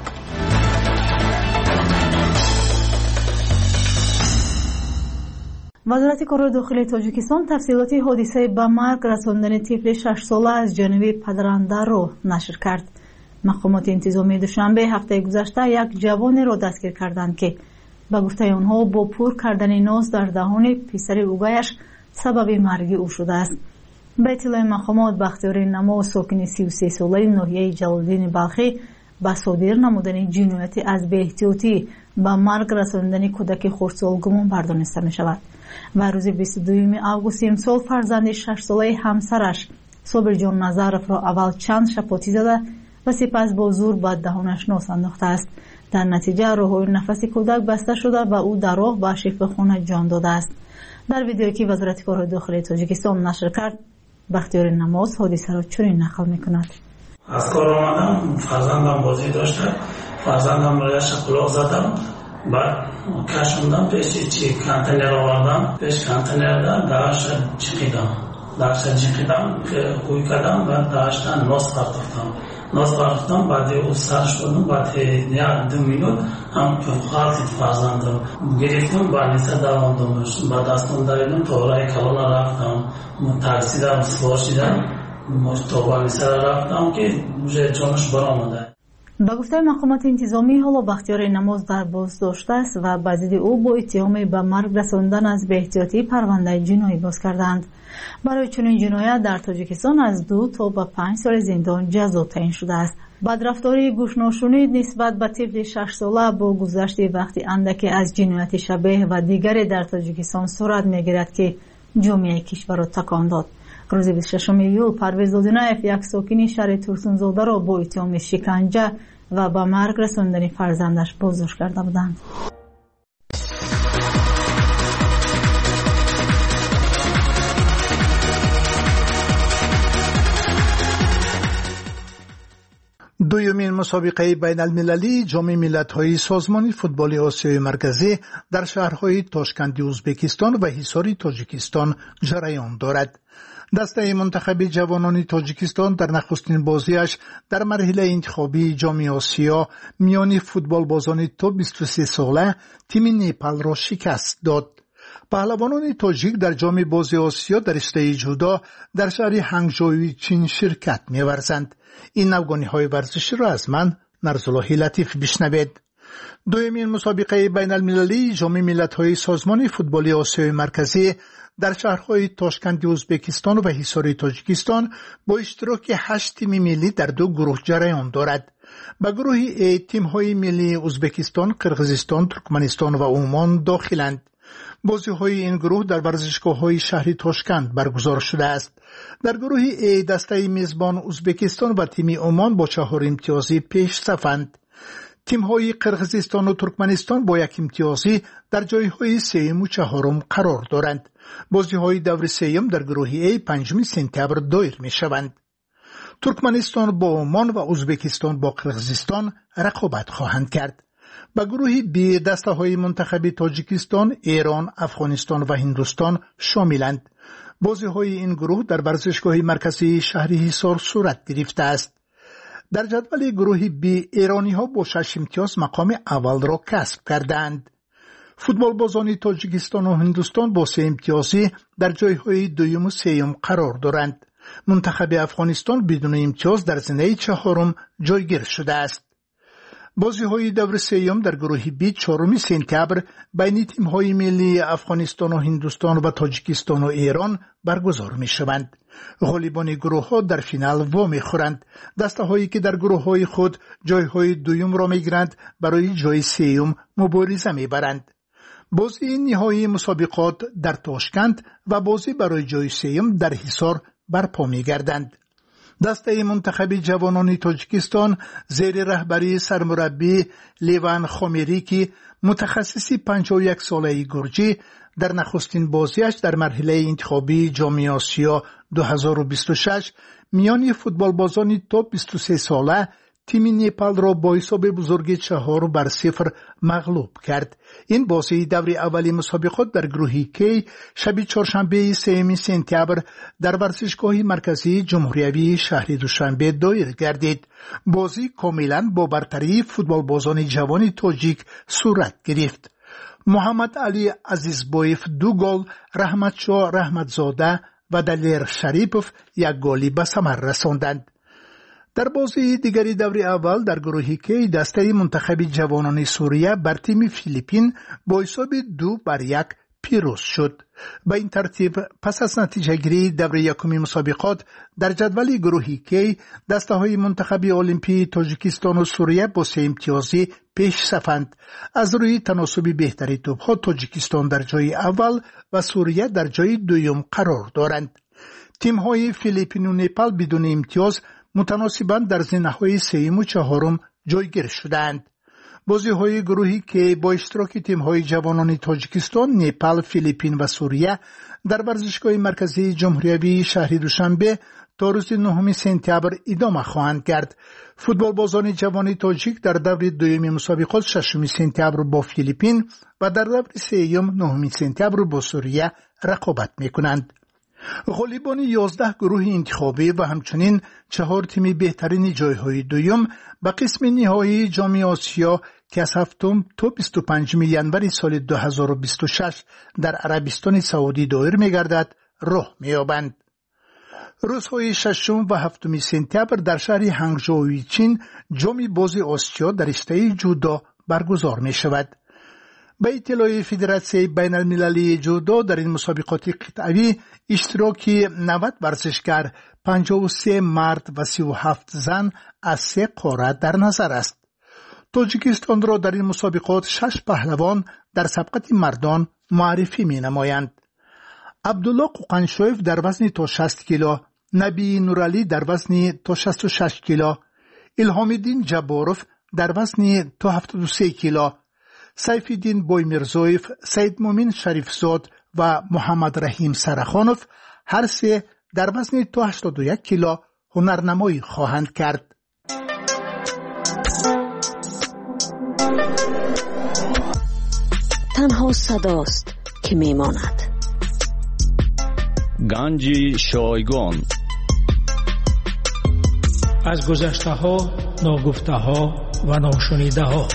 S8: وزارت کار داخلی تاجیکستان تفصیلات حادثه به مرگ رساندن طفل شش ساله از جانب پدرنده را نشر کرد. مقامات انتظامی دوشنبه هفته گذشته یک جوان را دستگیر کردند که به گفته آنها با پر کردن ناز در دهان پسر اوگایش سبب مرگ او شده است. به اطلاع مقامات بختیار نما ساکن سی و سه ساله ناحیه جلال‌الدین بلخی به صادر نمودن جنایت از بی احتیاطی به مرگ رساندن کودک خردسال گمان بردانسته می شود. و روز بیست و دوم اوگوست امسال فرزند شش ساله همسرش صابر جان نظرف را اول چند شپاتی زده و سپس با زور به دهانش ناز انداخته است. در نتیجه راههای نفس کودک بسته شده و او در راه به شفاخانه جان داده است. در ویدیویی که وزارت کار داخلی تاجیکستان نشر کرد بختیار نماز حادثه را چنین نقل می‌کند.
S20: از کار آمدم، فرزندم بازی داشته، فرزندم را شقلاق زدم، بعد کشوندم پیش چی کانتینر آوردم، پیش کانتینر دا داشت چقیدم داشت چقیدم که خوی کردم و داشتن ناز پرداختم ناز پرداختم بعد او سر شدم بعد یک دو مینوت هم که خالصید فرزندم گرفتم با نیسته دواندم بعد دستم داریدم تا رای کلان رفتم تاکسی دارم سوارشیدم تا با نیسته رفتم که جانش برآمده.
S8: به گفته مقامات انتظامی حالا بختیار نماز در بازداشت است و به ضد او با اتهام به مرگ رساندن از بی احتیاطی پرونده جنایی باز کردند. برای چنین جنایت در تاجیکستان از دو تا به پنج سال زندان جزا تعیین شده است. بدرفتاری گوش‌ناشونی نسبت به طفل شش ساله با گذشت وقتی اندکی از جنایت شبیه و دیگری در تاجیکستان صورت می‌گیرد که جامعه کشور را تکان داد. روز بیست و ششم ایول پرویز دادنایف یک ساکن شهر ترسونزاده را با اتهام شکنجه و به مرگ رساندن فرزندش بازداشت کرده بودند.
S11: دومین مسابقه بین المللی جام ملت‌های سازمان فوتبال آسیای مرکزی در شهرهای تاشکند ازبکستان و حصار تاجیکستان جریان دارد. دسته منتخب جوانان تاجیکستان در نخستین بازیش در مرحله انتخابی جام آسیا میان فوتبال بازان تا بیست و سه ساله تیم نیپال را شکست داد. پهلوانان تاجیک در جام بازی آسیا در رشته جودو در شهر هنگجوی چین شرکت می‌ورزند. این نوگانی‌های ورزشی را از من
S21: نرزالله لطیف بشنوید. دومین مسابقه بین المللی جام ملت‌های سازمان فوتبال آسیای مرکزی در شهرهای تاشکند ازبکستان و حصار تاجیکستان با اشتراک هشت تیم ملی در دو گروه جریان دارد. به گروه ای تیم‌های ملی ازبکستان، قرقیزستان، ترکمنستان و عمان داخلند. بازی‌های این گروه در ورزشگاه‌های شهر تاشکند برگزار شده است. در گروه ای دسته میزبان ازبکستان و تیم عمان با چهار امتیازی پیش صفند. تیم‌های قرقیزستان و ترکمنستان با یک امتیازی در جایهای سوم و چهارم قرار دارند. بازی‌های دور سوم در گروه ای پنجم سپتامبر دایر می‌شوند. ترکمنستان با عمان و ازبکستان با قرقیزستان رقابت خواهند کرد. به گروه بی دسته‌های منتخب تاجیکستان، ایران، افغانستان و هندوستان شاملند. بازی‌های این گروه در ورزشگاه مرکزی شهر حصار صورت گرفته است. در جدول گروه بی ایرانی‌ها با شش امتیاز مقام اول را کسب کردند. فوتبال بازان تاجیکستان و هندوستان با سه امتیازی در جایهای دوم و سوم قرار دارند. منتخب افغانستان بدون امتیاز در زمره چهارم جایگیر شده است. بازی‌های دور سوم در گروه بی چهارم سپتامبر بین تیم‌های ملی افغانستان و هندوستان و تاجیکستان و ایران برگزار می‌شوند. غالبان گروه‌ها در فینال وا می‌خورند. دسته‌هایی که در گروه‌های خود جای‌های دوم را می‌گیرند برای جای سوم مبارزه می‌برند. بازی نهایی مسابقات در تاشکند و بازی برای جای سوم در حصار برپا می‌گردند. دسته منتخب جوانان تاجیکستان زیر رهبری سرمربی لیوان خامیری که متخصص پنجاه و یک ساله گرجی در نخستین بازیش در مرحله انتخابی جام آسیا دو هزار و بیست و شش میان فوتبال بازان تا بیست و سه ساله تیم نیپال را با حساب بزرگ چهار بر صفر مغلوب کرد. این بازی دور اولی مسابقات در گروه کی شب چهارشنبه سوم سپتامبر در ورزشگاه مرکزی جمهوری شهر دوشنبه دایر گردید. بازی کاملا با برتری فوتبال بازان جوان تاجیک صورت گرفت. محمد علی عزیزبایف دو گل، رحمت شاه رحمتزاده و دلیر شریپوف یک گلی به ثمر رساندند. در بازی دیگری دور اول در گروه کی دسته منتخب جوانان سوریه بر تیم فیلیپین با حساب دو بر یک پیروز شد. به این ترتیب پس از نتیجه گیری دور یکمی مسابقات در جدول گروه کی دسته های منتخب المپی تاجیکستان و سوریه با سه امتیازی پیش صفند. از روی تناسب بهتری توپ ها تاجیکستان در جای اول و سوریه در جای دوم قرار دارند. تیم های فیلیپین و نیپال بدون امتیاز متناسباً در زمره‌های سوم و چهارم جایگیر شدند. بازی‌های گروهی که با اشتراک تیم‌های جوانان تاجیکستان، نیپال، فیلیپین و سوریه در ورزشگاه مرکزی جمهوری شهر دوشنبه تا روز نهم سپتامبر ادامه خواهند کرد. فوتبال بازان جوان تاجیک در دور دوم مسابقات ششم سپتامبر با فیلیپین و در دور سوم نهم سپتامبر با سوریه رقابت می‌کنند. غالبان یازده گروه انتخابی و همچنین چهار تیم بهترین جایهای دوم به قسم نهایی جام آسیا که از هفتم تا بیست و پنجم ژانویه سال دو هزار و بیست و شش در عربستان سعودی دایر می‌گردد راه می‌یابند. روزهای ششم و هفتم سپتامبر در شهر هنگژوی چین جام باز آسیا در رشته جودو برگزار می‌شود. به اطلاع فدراسیون بین المللی جودو در این مسابقات قطعی اشتراک نود ورزشکار، پنجاه و سه مرد و سی و هفت زن از سه قاره در نظر است. تاجیکستان را در این مسابقات شش پهلوان در سبقت مردان معرفی می نمایند. عبدالله قوقنشویف در وزن تا شصت کیلو، نبی نورالی در وزن تا شصت و شش کیلو، الهامالدین جباروف در وزن تا هفتاد و سه کیلو، سیفالدین بویمیرزویف، سید مومن شریفزاد و محمد رحیم سرخانوف هر سه در وزن تا هشتاد و یک کیلو هنرنمایی خواهند کرد.
S17: تنها صداست که میماند.
S16: گنج شایگان
S22: از گذشته ها، ناگفته ها و ناشنیده ها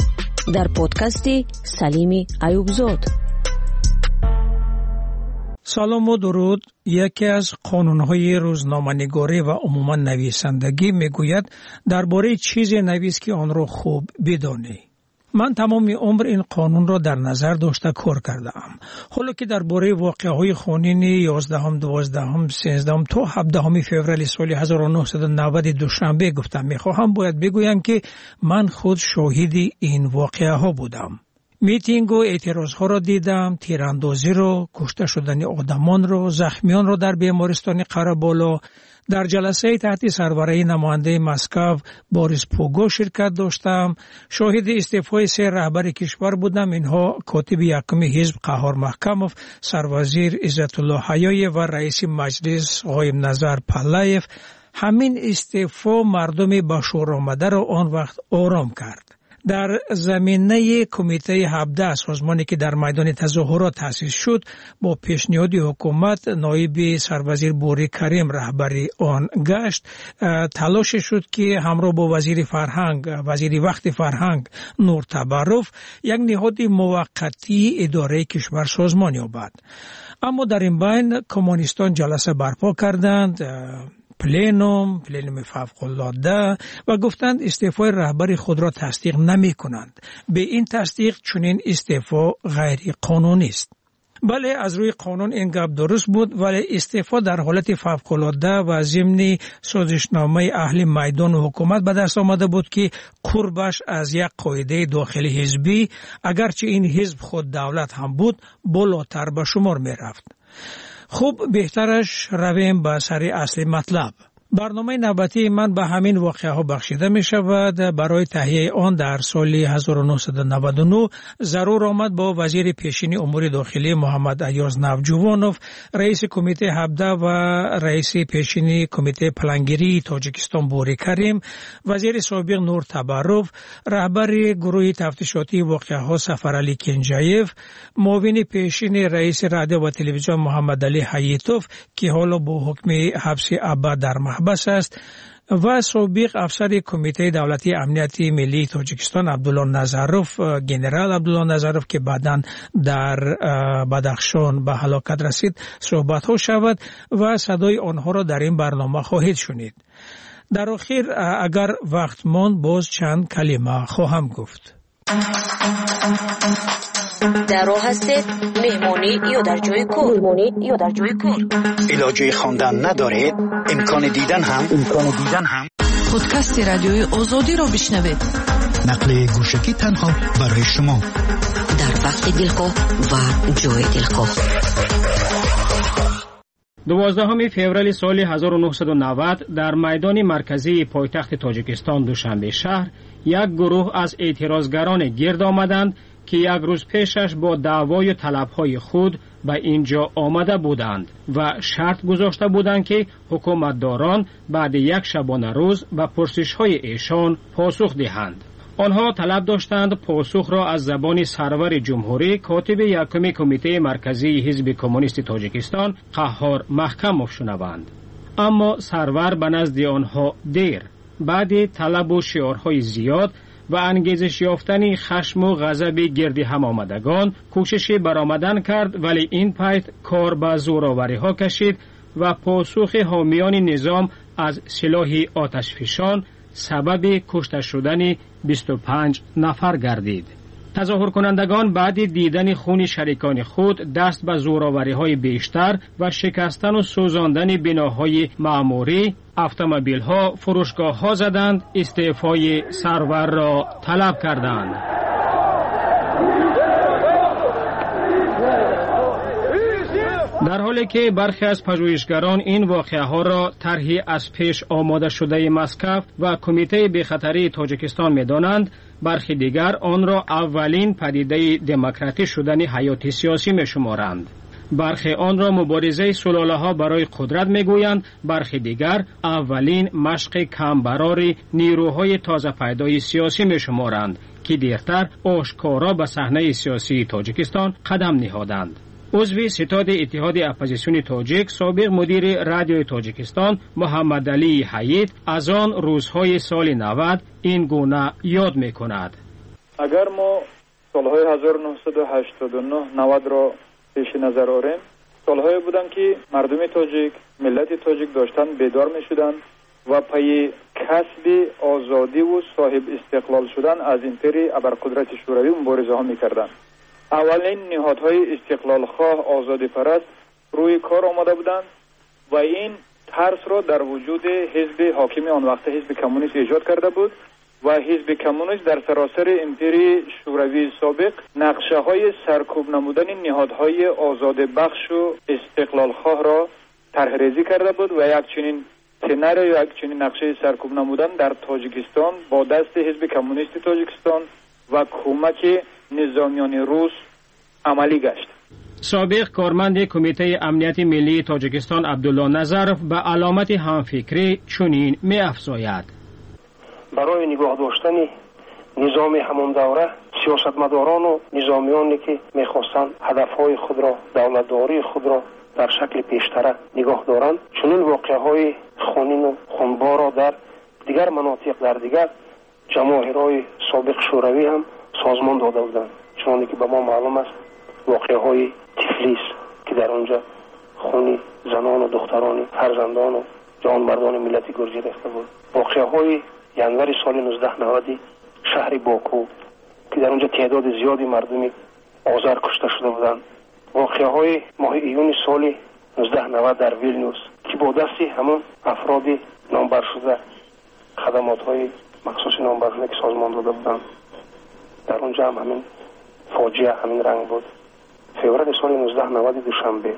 S17: در پادکست سلیم ایوبزاد.
S22: سلام و درود. یکی از قانون‌های روزنامه‌نگاری و عموما نویسندگی میگوید درباره چیز نویس که آن را خوب بدانی. من تمام عمر این قانون را در نظر داشته کار کردم. حالا که درباره واقعه‌های خونین یازدهم، دوازدهم، سیزدهم تا هفدهم فوریه سال هزار و نهصد و نود دوشنبه گفتم میخواهم باید بگویم که من خود شاهد این واقعه‌ها بودم. میتینگ و اعتراض ها را دیدم، تیراندازی را، کشته شدن آدمان را، زخمیان را در بیمارستان قره‌بالا. در جلسه تحت سربرای نماینده مسکو بوریس پوگو شرکت داشتم. شاهد استعفای سه رهبر کشور بودم. اینها کاتب یکم حزب قهار محکموف، سروازیر عزت الله حیای و رئیس مجلس آقای نظر پهلویف. همین استعفا مردم به شور آمده را آن وقت آرام کرد. در زمینه کمیته هفده سازمانی که در میدان تظاهرات تأسیس شد با پیشنهاد حکومت نایب سروازیر بوری کریم رهبری آن گشت. تلاش شد که همراه با وزیر فرهنگ وزیر وقت فرهنگ نور تبرف یک نهاد موقتی اداره کشور سازمان یابد. اما در این بین کمونیستان جلسه برپا کردند، پلینوم، پلینوم فوق‌العاده، و گفتند استعفای رهبر خود را تصدیق نمی کنند. به این تصدیق چنین استعفا غیر قانونی است. بله، از روی قانون این گپ درست بود، ولی استعفا در حالت فوق‌العاده و ضمن سازشنامه اهل میدان و حکومت به دست آمده بود که قربش از یک قاعده داخلی حزبی، اگرچه این حزب خود دولت هم بود، بالاتر به شمار می رفت. خوب، بهترش رویم به سر اصل مطلب. برنامه نوبتی من به همین واقعه ها بخشیده می شود. برای تهیه آن در سال هزار و نهصد و نود و نه ضرور آمد با وزیر پیشین امور داخلی محمد ایاز نوجوانوف، رئیس کمیته هفده و رئیس پیشین کمیته پلانگیری تاجیکستان بوری کریم، وزیر سابق نور تبرف، رهبر گروه تفتیشاتی واقعه ها سفرعلی کنجایف، معاون پیشین رئیس رادیو و تلویزیون محمد علی حییتوف که حالا با حکم حبس ابد در محبس است، و سابق افسر کمیته دولتی امنیت ملی تاجیکستان عبدالله نظروف، گنرال عبدالله نظروف که بعداً در بدخشان به هلاکت رسید صحبت ها شود و صدای آنها را در این برنامه خواهید شنید. در آخر اگر وقت ماند باز چند کلمه خواهم گفت.
S17: در راه هستید، مهمانی یا در جای کار، مهمانی یا در جای کار،
S4: علاجه خواندن ندارید، امکان دیدن هم امکان دیدن هم
S1: پادکست رادیوی آزادی را بشنوید.
S4: نقل گوشکی تنها برای شما
S17: در وقت دلخواه و جای دلخواه.
S6: دوازدهم فوریه سال هزار و نهصد و نود در میدان مرکزی پایتخت تاجیکستان دوشنبه شهر یک گروه از اعتراضگران گرد آمدند که یک روز پیشش با دعوای طلبهای خود به اینجا آمده بودند و شرط گذاشته بودند که حکومتداران بعد یک شبانه روز به پرسش‌های ایشان پاسخ دهند. آنها طلب داشتند پاسخ را از زبان سرور جمهوری کاتب یکم کمیته مرکزی حزب کمونیست تاجیکستان قهار محکموف شنوند. اما سرور به نزد آنها دیر، بعد طلب و شعارهای زیاد و انگیزش یافتن خشم و غضب گردی هم آمدگان کوششی برآمدن کرد، ولی این پایت کار به زورآوری ها کشید و پاسخ حامیان نظام از سلاح آتشفشان سبب کشته شدن بیست و پنج نفر گردید. تظاهر کنندگان بعد دیدن خون شریکان خود دست به زورآوری‌های بیشتر و شکستن و سوزاندن بناهای معموری، اتومبیل‌ها، فروشگاه‌ها زدند، استعفای سرور را طلب کردند. در حالی که برخی از پژوهشگران این واقعه ها را طرحی از پیش آماده شده مسکو و کمیته بی‌خطری تاجیکستان می‌دانند، برخی دیگر آن را اولین پدیده دموکراتی شدن حیات سیاسی می‌شمارند. برخی آن را مبارزه سلاله‌ها برای قدرت می‌گویند، برخی دیگر اولین مشق کمبرار نیروهای تازه پیدای سیاسی می‌شمارند که دیرتر آشکارا به صحنه سیاسی تاجیکستان قدم نهادند. عضو ستاد اتحاد اپوزیسیون تاجیک، سابق مدیر رادیوی تاجیکستان محمد علی حیید از آن روزهای سال نود این گونه یاد می‌کند.
S5: اگر ما سالهای هزار و نهصد و هشتاد و نه نود را پیش نظر آوریم، سالهای بودن که مردم تاجیک، ملت تاجیک داشتن بیدار می شدن و پای کسب آزادی و صاحب استقلال شدن از امپری ابرقدرت شوروی مبارزه ها می کردن. اولین نهادهای استقلال خواه آزادی پرست روی کار آمده بودند و این ترس را در وجود حزب حاکم آن وقت حزب کمونیست ایجاد کرده بود و حزب کمونیست در سراسر امپری شوروی سابق نقشه های سرکوب نمودن نهادهای آزاد بخش و استقلال خواه را طرحریزی کرده بود و یک چنین سناریو یک چنین نقشه سرکوب نمودن در تاجیکستان با دست حزب کمونیست تاجیکستان و کمک نظامیان روس عملی گشت.
S7: سابق کارمند کمیته امنیت ملی تاجیکستان عبدالله نظرف به علامت همفکری چنین می افزاید:
S23: برای نگاه داشتن نظام همون دوره سیاستمداران و نظامیانی که میخواستند هدفهای خود را، دولتداری خود را در شکل پیشتره نگاه دارند، چنین واقعهای خونین و خونبار را در دیگر مناطق در دیگر جماهیرهای سابق شوروی هم سازمان داده بودند. چنانکه که به ما معلوم است واقعهای تفلیس که در آنجا خون زنان و دختران فرزندان و جوانمردان ملت گرجی ریخته بود. واقعهای ینور سال نوزده نود شهر باکو که در آنجا تعداد زیادی مردم آذر کشته شده بودند. واقعهای ماه ایون سال نوزده نود در ویلنیوس که با دستی همون افراد نامبر شده خدمات‌های مخصوص نامبر شده که سازمان داده بودند، در آنجا هم همین فاجعه همین رنگ بود. فوریه سال نوزده نود دوشنبه.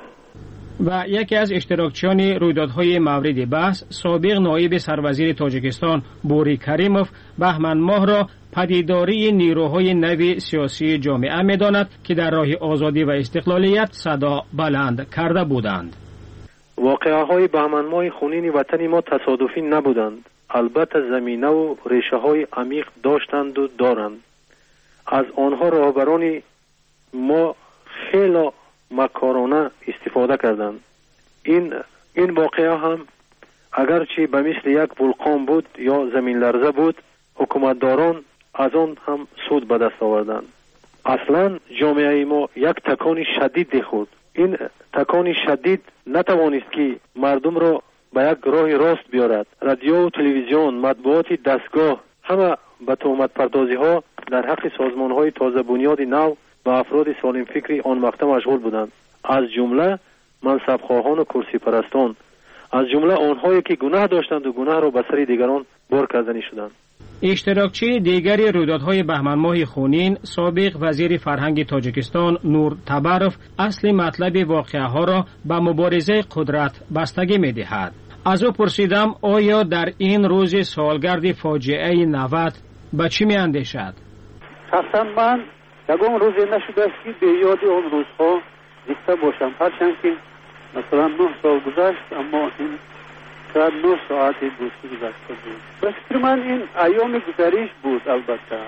S7: و یکی از اشتراکچیان رویدادهای مورد بحث سابق نایب سروزیر تاجیکستان بوری کریموف بهمن ماه را پدیداری نیروهای نو سیاسی جامعه می‌داند که در راه آزادی و استقلالیت صدا بلند کرده بودند.
S24: واقعه‌های بهمن ماه خونین وطن ما تصادفی نبودند. البته زمینه و ریشه‌های عمیق داشتند و دارند. از آنها راهبران ما خیلی مکارانه استفاده کردند. این این واقعه هم اگرچه به مثل یک ولکان بود یا زمین لرزه بود، حکومتداران از آن هم سود به دست آوردند. اصلا جامعه ما یک تکان شدید خورد. این تکان شدید نتوانست که مردم را به یک راه راست بیارد. رادیو و تلویزیون، مطبوعات دستگاه همه به تهمت پردازی ها در حق سازمان های تازه بنیاد نو و افراد سالم فکری آن وقت مشغول بودند، از جمله منصبخواهان و کرسی پرستان، از جمله آنهایی که گناه داشتند و گناه را به سر دیگران بار کردنی شدند.
S7: اشتراکچی دیگری رویدادهای بهمن ماه خونین سابق وزیر فرهنگ تاجیکستان نور تبرف اصل مطلب واقعه ها را به مبارزه قدرت بستگی می دهد. از او پرسیدم آیا در این روز سالگرد فاجعه نود به چی می اندیشد؟
S25: شخصا من یکم روزی نشده است که به یاد آن روزها زنده باشم، هرچند که مثلا نه سال گذشت اما این شاید نه ساعت دوستی گذشته بود. به فکر من این ایام گذریش بود. البته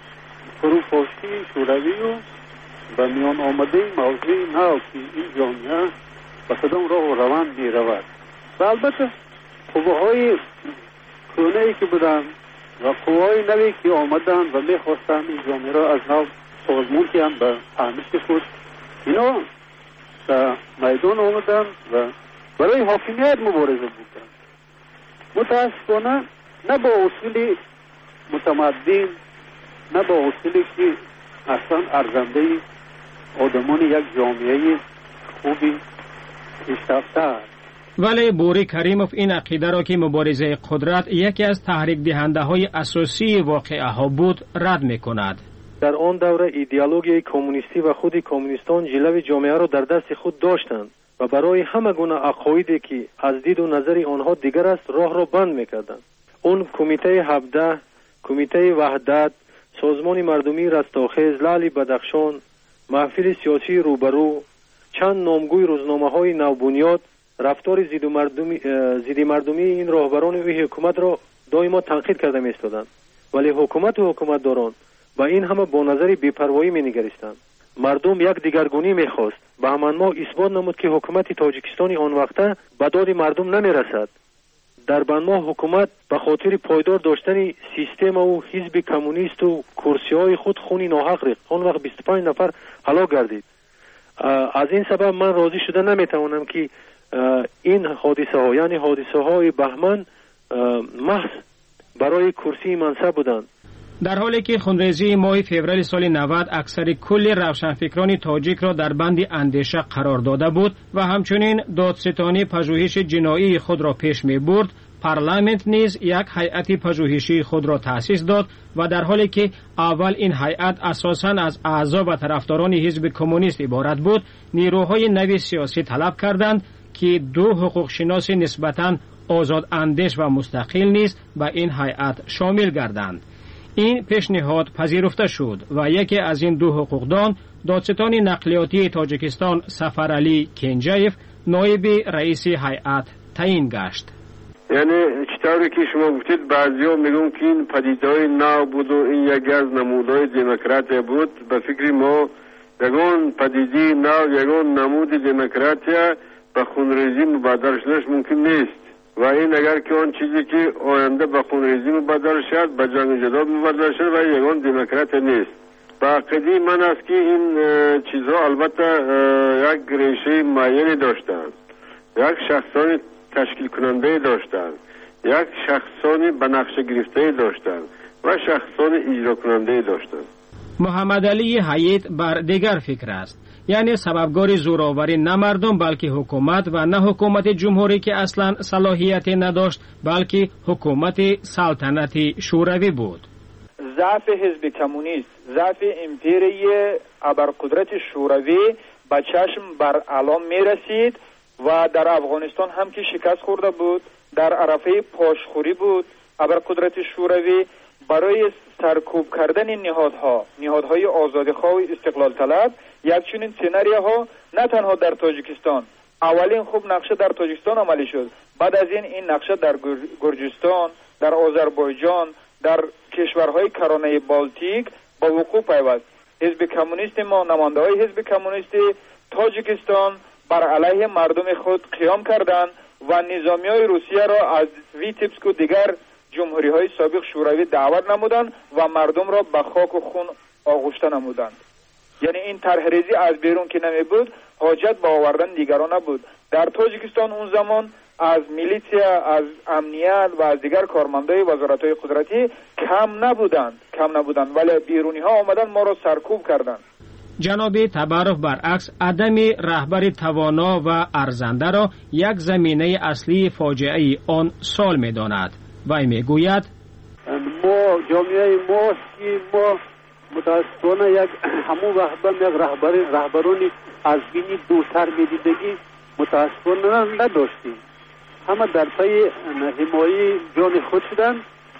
S25: فروپاشی شوروی و به میان آمده موضوع نو که این جامعه به کدام راه و روند می رود و البته قوه‌های کهنه‌ای که بودند و قوه‌های نوی که آمدند و می خواستند این جامعه را از نو سازمان که هم به تعمیر خود اینا در میدان آمدند و برای حاکمیت مبارزه بودند. متاسفانه نه با اصول متمدن، نه با اصولی که اصلا ارزنده آدمان یک جامعه خوبی پیشرفته است.
S7: ولی بوری کریموف این عقیده را که مبارزه قدرت یکی از تحریک دهنده های اساسی واقعه ها بود رد می کند.
S24: در آن دوره ایدئولوژی کمونیستی و خود کمونیستان جلوه جامعه را در دست خود داشتند و برای همه گونه عقایدی که از دید و نظر آنها دیگر است راه را بند می‌کردند. اون کمیته هفده، کمیته وحدت، سازمان مردمی رستاخیز، لعل بدخشان، محفل سیاسی روبرو، چند نامگوی روزنامه‌های نوبنیاد رفتار ضد مردمی ضد مردمی این راهبران و حکومت را دائما تنقید کرده می‌ایستادند، ولی حکومت و حکومتداران با این همه با نظر بی‌پروایی می‌نگریستند. مردم یک دیگرگونی می‌خواست. بهمن ماه اثبات نمود که حکومت تاجیکستان آن وقته به داد مردم نمی‌رسد. در بهمن ماه حکومت به خاطر پایدار داشتن سیستم و حزب کمونیست و کرسی‌های خود خونی ناحق ریخت. آن وقت بیست و پنج نفر هلاک گردید. از این سبب من راضی شده نمیتوانم که این حادثه ها یعنی حادثه های بهمن محض برای کرسی منصب بودند.
S7: در حالی که خونریزی ماه فوریه سال نود اکثر کل روشنفکران تاجیک را در بند اندیشه قرار داده بود و همچنین دادستانی پژوهش جنایی خود را پیش می برد، پارلمانت نیز یک هیئت پژوهشی خود را تأسیس داد و در حالی که اول این هیئت اساساً از اعضا و طرفداران حزب کمونیست عبارت بود، نیروهای نوی سیاسی طلب کردند که دو حقوق شناس نسبتاً آزاد اندیش و مستقل نیز به این هیئت شامل گردند. این پیشنهاد پذیرفته شد و یکی از این دو حقوقدان دادستان نقلیاتی تاجیکستان سفرعلی کنجایف نایب رئیس هیئت تعیین گشت.
S2: یعنی چطوری که شما گفتید بعضیا میگن که این پدیده‌های نو بود و این یکی از نمودهای دموکراسی بود. به فکر ما یگان پدیده نو یگان نمود دموکراسی به خونریزی مبادله شدنش ممکن نیست و این اگر که آن چیزی که آینده به خونریزی مبادله شد به جنگ جدال مبادله شد و یگان دموکراسی نیست. با عقیده من است که این چیزها البته یک ریشه معینی داشتند، یک شخصانی تشکیل کننده داشتند، یک شخصانی به نقشه گرفته داشتند و شخصانی اجرا کننده داشتند.
S7: محمد علی حیات بر دیگر فکر است، یعنی سببگار زوراوری نه مردم بلکه حکومت و نه حکومت جمهوری که اصلا صلاحیت نداشت بلکه حکومت سلطنتی شوروی بود.
S5: ضعف حزب کمونیست، ضعف امپیری ابرقدرت شوروی به چشم بر علام می رسید و در افغانستان هم که شکست خورده بود، در عرفه پاشخوری بود. ابرقدرت شوروی برای سرکوب کردن نهادها، نهادهای آزادیخواه و استقلال طلب، یک چنین سناریوها نه تنها در تاجیکستان، اولین خوب نقشه در تاجیکستان عملی شد، بعد از این این نقشه در گرجستان، در آذربایجان، در کشورهای کرانه بالتیک با وقوع پیوست. حزب کمونیست ما، نماینده‌های حزب کمونیست تاجیکستان بر علیه مردم خود قیام کردند و نظامی‌های روسیه را از ویتبسک و دیگر جمهوری‌های سابق شوروی دعوت نمودند و مردم را به خاک و خون آغشته نمودند. یعنی این طرحریزی از بیرون که نمی بود، حاجت به آوردن دیگران نبود. در تاجیکستان اون زمان از میلیسیا، از امنیت و از دیگر کارمندای وزارت‌های قدرتی کم نبودند کم نبودند ولی بیرونی‌ها آمدن ما را سرکوب کردند.
S7: جناب تبارف برعکس عدم رهبر توانا و ارزنده را یک زمینه اصلی فاجعه آن سال می‌داند. وی میگوید
S25: ما جامعه ما که ما متاسفانه یک همون وقت یک رهبر رهبرانی از بینی دورتر می‌دیدگی متاسفانه نداشتیم. همه در پای حمایت جان خود شدند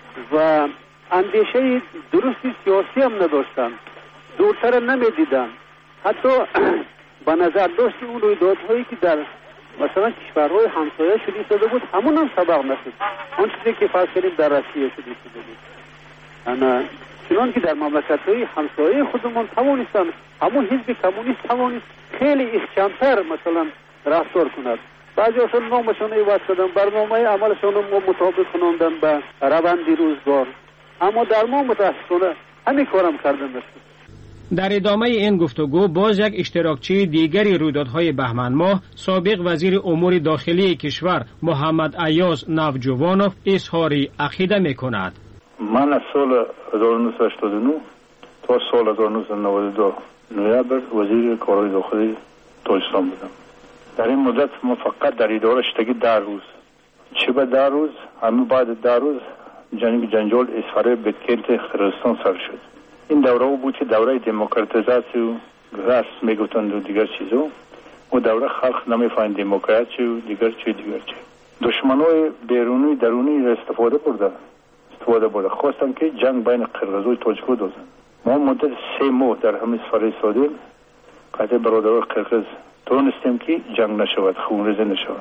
S25: و اندیشه درستی سیاسی هم نداشتند، دورتر نمیدیدند. حتی به نظر داشت اون رویدادهایی که در مثلا کشورهای همسایه شده شده بود همون هم سبق نشد. آن چیزی که فرض کنیم در روسیه شده شده بود، انا چنان که در مملکت‌های همسایه خودمون توانستند همون حزب کمونیست توانست خیلی اخچام‌تر مثلا رفتار کند. بعضی هاشون نامشون عوض کردن، برنامه عملشون رو مطابق کناندن به روند روزگار، اما در ما متاسفانه همین کارم کردن نشد.
S7: در ادامه این گفتگو باز یک اشتراکچی دیگری رویدادهای بهمن ماه سابق وزیر امور داخلی کشور محمد ایاز نوجوانوف اظهار عقیده می‌کند.
S9: من از سال هزار و نهصد و هشتاد و نه تا سال هزار و نهصد و نود و دو نوامبر وزیر کارهای داخلی تاجیکستان بودم. در این مدت ما فقط در اداره شدگی در روز چه به در روز همه بعد در روز جنگ جنجال اسفاره بتکنت قرقیزستان سر شد. این دوره بود که دوره دموکراتیزاسی و رسم میگفتند و دیگر چیزو و دوره خلق نمیفهمید دموکراسی و دیگر چی دیگر چی. دشمنای بیرونی درونی استفاده برده استفاده برده خواستن که جنگ بین قرقیز و تاجیک دوزن. ما مدت سه ماه در همین سفاره ساده قطع برادران قرقیز تونستیم که جنگ نشود، خونریزی نشود.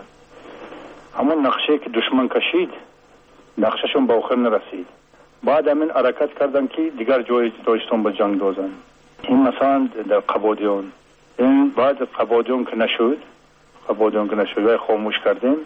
S9: اما نقشه که دشمن کشید نقشهشون با آخر نرسید. بعد همین حرکت کردن که دیگر جای تاجیکستان به جنگ دوزن. این مثلا در قبادیان، این بعد قبادیان که نشد قبادیان که نشد و خاموش کردیم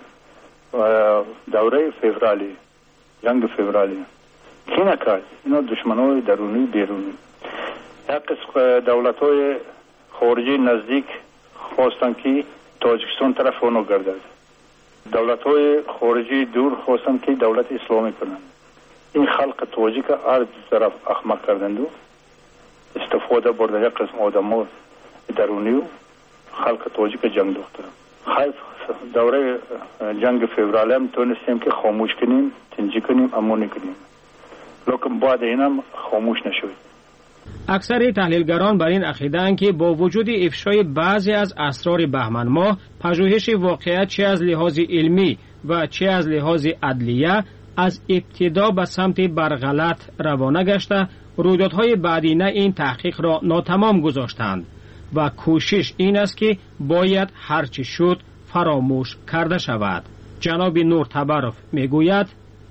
S9: دوره فوریه جنگ فوریه کی نکرد؟ اینا دشمنای درونی بیرونی. یک قسم دولت‌های خارجی نزدیک خواستند که تاجیکستان طرف آنها گردد. دولت های خارجی دور خواستند که دولت اسلامی کنند. این خلق تاجیک هر طرف احمق کردند و استفاده برده یک قسم آدم ها درونی و خلق تاجیک جنگ دخترم. خیف دوره جنگ فوریه هم تونستیم که خاموش کنیم، تنجی کنیم، امانی کنیم. لیکن بعد اینم خاموش نشد.
S7: اکثر تحلیلگران بر این عقیده‌اند که با وجود افشای بعضی از اسرار بهمن ماه، پژوهش واقعیت چه از لحاظ علمی و چه از لحاظ عدلیه از ابتدا به سمت برغلط روانه گشته، رویدادهای بعدینه این تحقیق را ناتمام گذاشتند و کوشش این است که باید هرچی شد فراموش کرده شود. جناب نور تبرف میگوید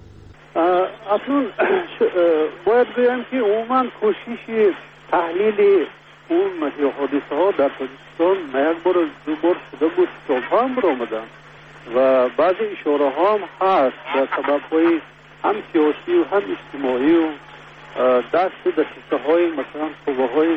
S25: اصلا باید بگویم که عموما کوشش تحلیل اون حادثه ها در تاجیکستان نه یک بار دو بار شده بود، سالها هم برآمدن و بعضی اشاره ها هم هست در سبب های هم سیاسی و هم اجتماعی و دست دسته های مثلا قوه های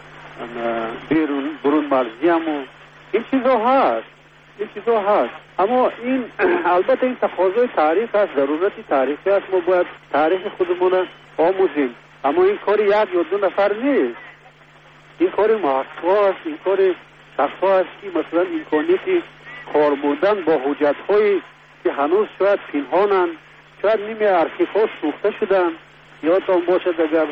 S25: بیرون برون مرزی هم و این چیزا هست این چیزا هست اما این البته این تقاضای تاریخ است، ضرورت تاریخی است، ما باید تاریخ خودمون آموزیم، اما این کار یک یا دو نفر نیست، این کار محقق است، این کار شخص است که مثلا امکانیت کار بردن با حجت هایی که هنوز شاید پنهانند، شاید نیمه ارشیف ها سوخته شدن، یادتان باشد اگر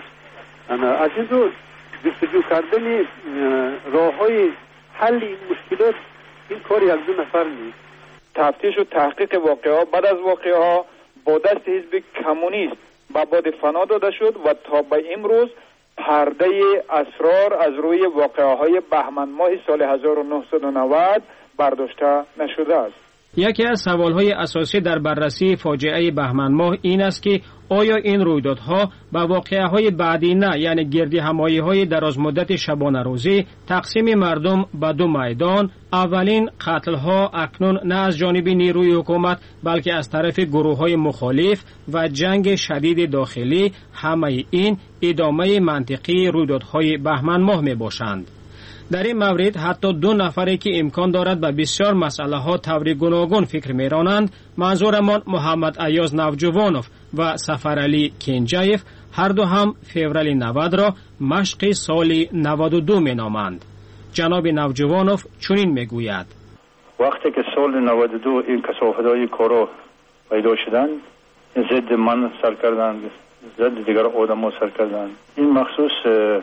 S25: از این دو جستجو کردن راه های حل این مشکلات این کار یک دو نفر نیست.
S5: تفتیش و تحقیق واقعه بعد از واقعه ها با دست حزب کمونیست به باد فنا داده شد و تا به امروز پرده اسرار از روی واقعه های بهمن ماه سال هزار و نهصد و نود برداشته نشده است.
S7: یکی از سوالهای اساسی در بررسی فاجعه بهمن ماه این است که آیا این رویدادها به واقعه‌های بعدی نه، یعنی گردی همایی‌های درازمدت شبانه روزی، تقسیم مردم به دو میدان، اولین قتل‌ها اکنون نه از جانب نیروی حکومت بلکه از طرف گروه‌های مخالف و جنگ شدید داخلی، همه این ادامه منطقی رویدادهای بهمن ماه میباشند. در این مورد حتی دو نفری که امکان دارد به بسیار مسئله ها طور گوناگون فکر میرانند، منظورمان محمد ایاز نوجوانوف و سفرعلی کنجایف، هر دو هم فوریه نود را مشق سال نود و دو می نامند. جناب نوجوانوف چنین میگوید:
S9: وقتی که سال نود و دو این کثافت‌های کارا پیدا شدند، ضد من سر کردند، ضد دیگر آدم‌ها سر کردند. این مخصوص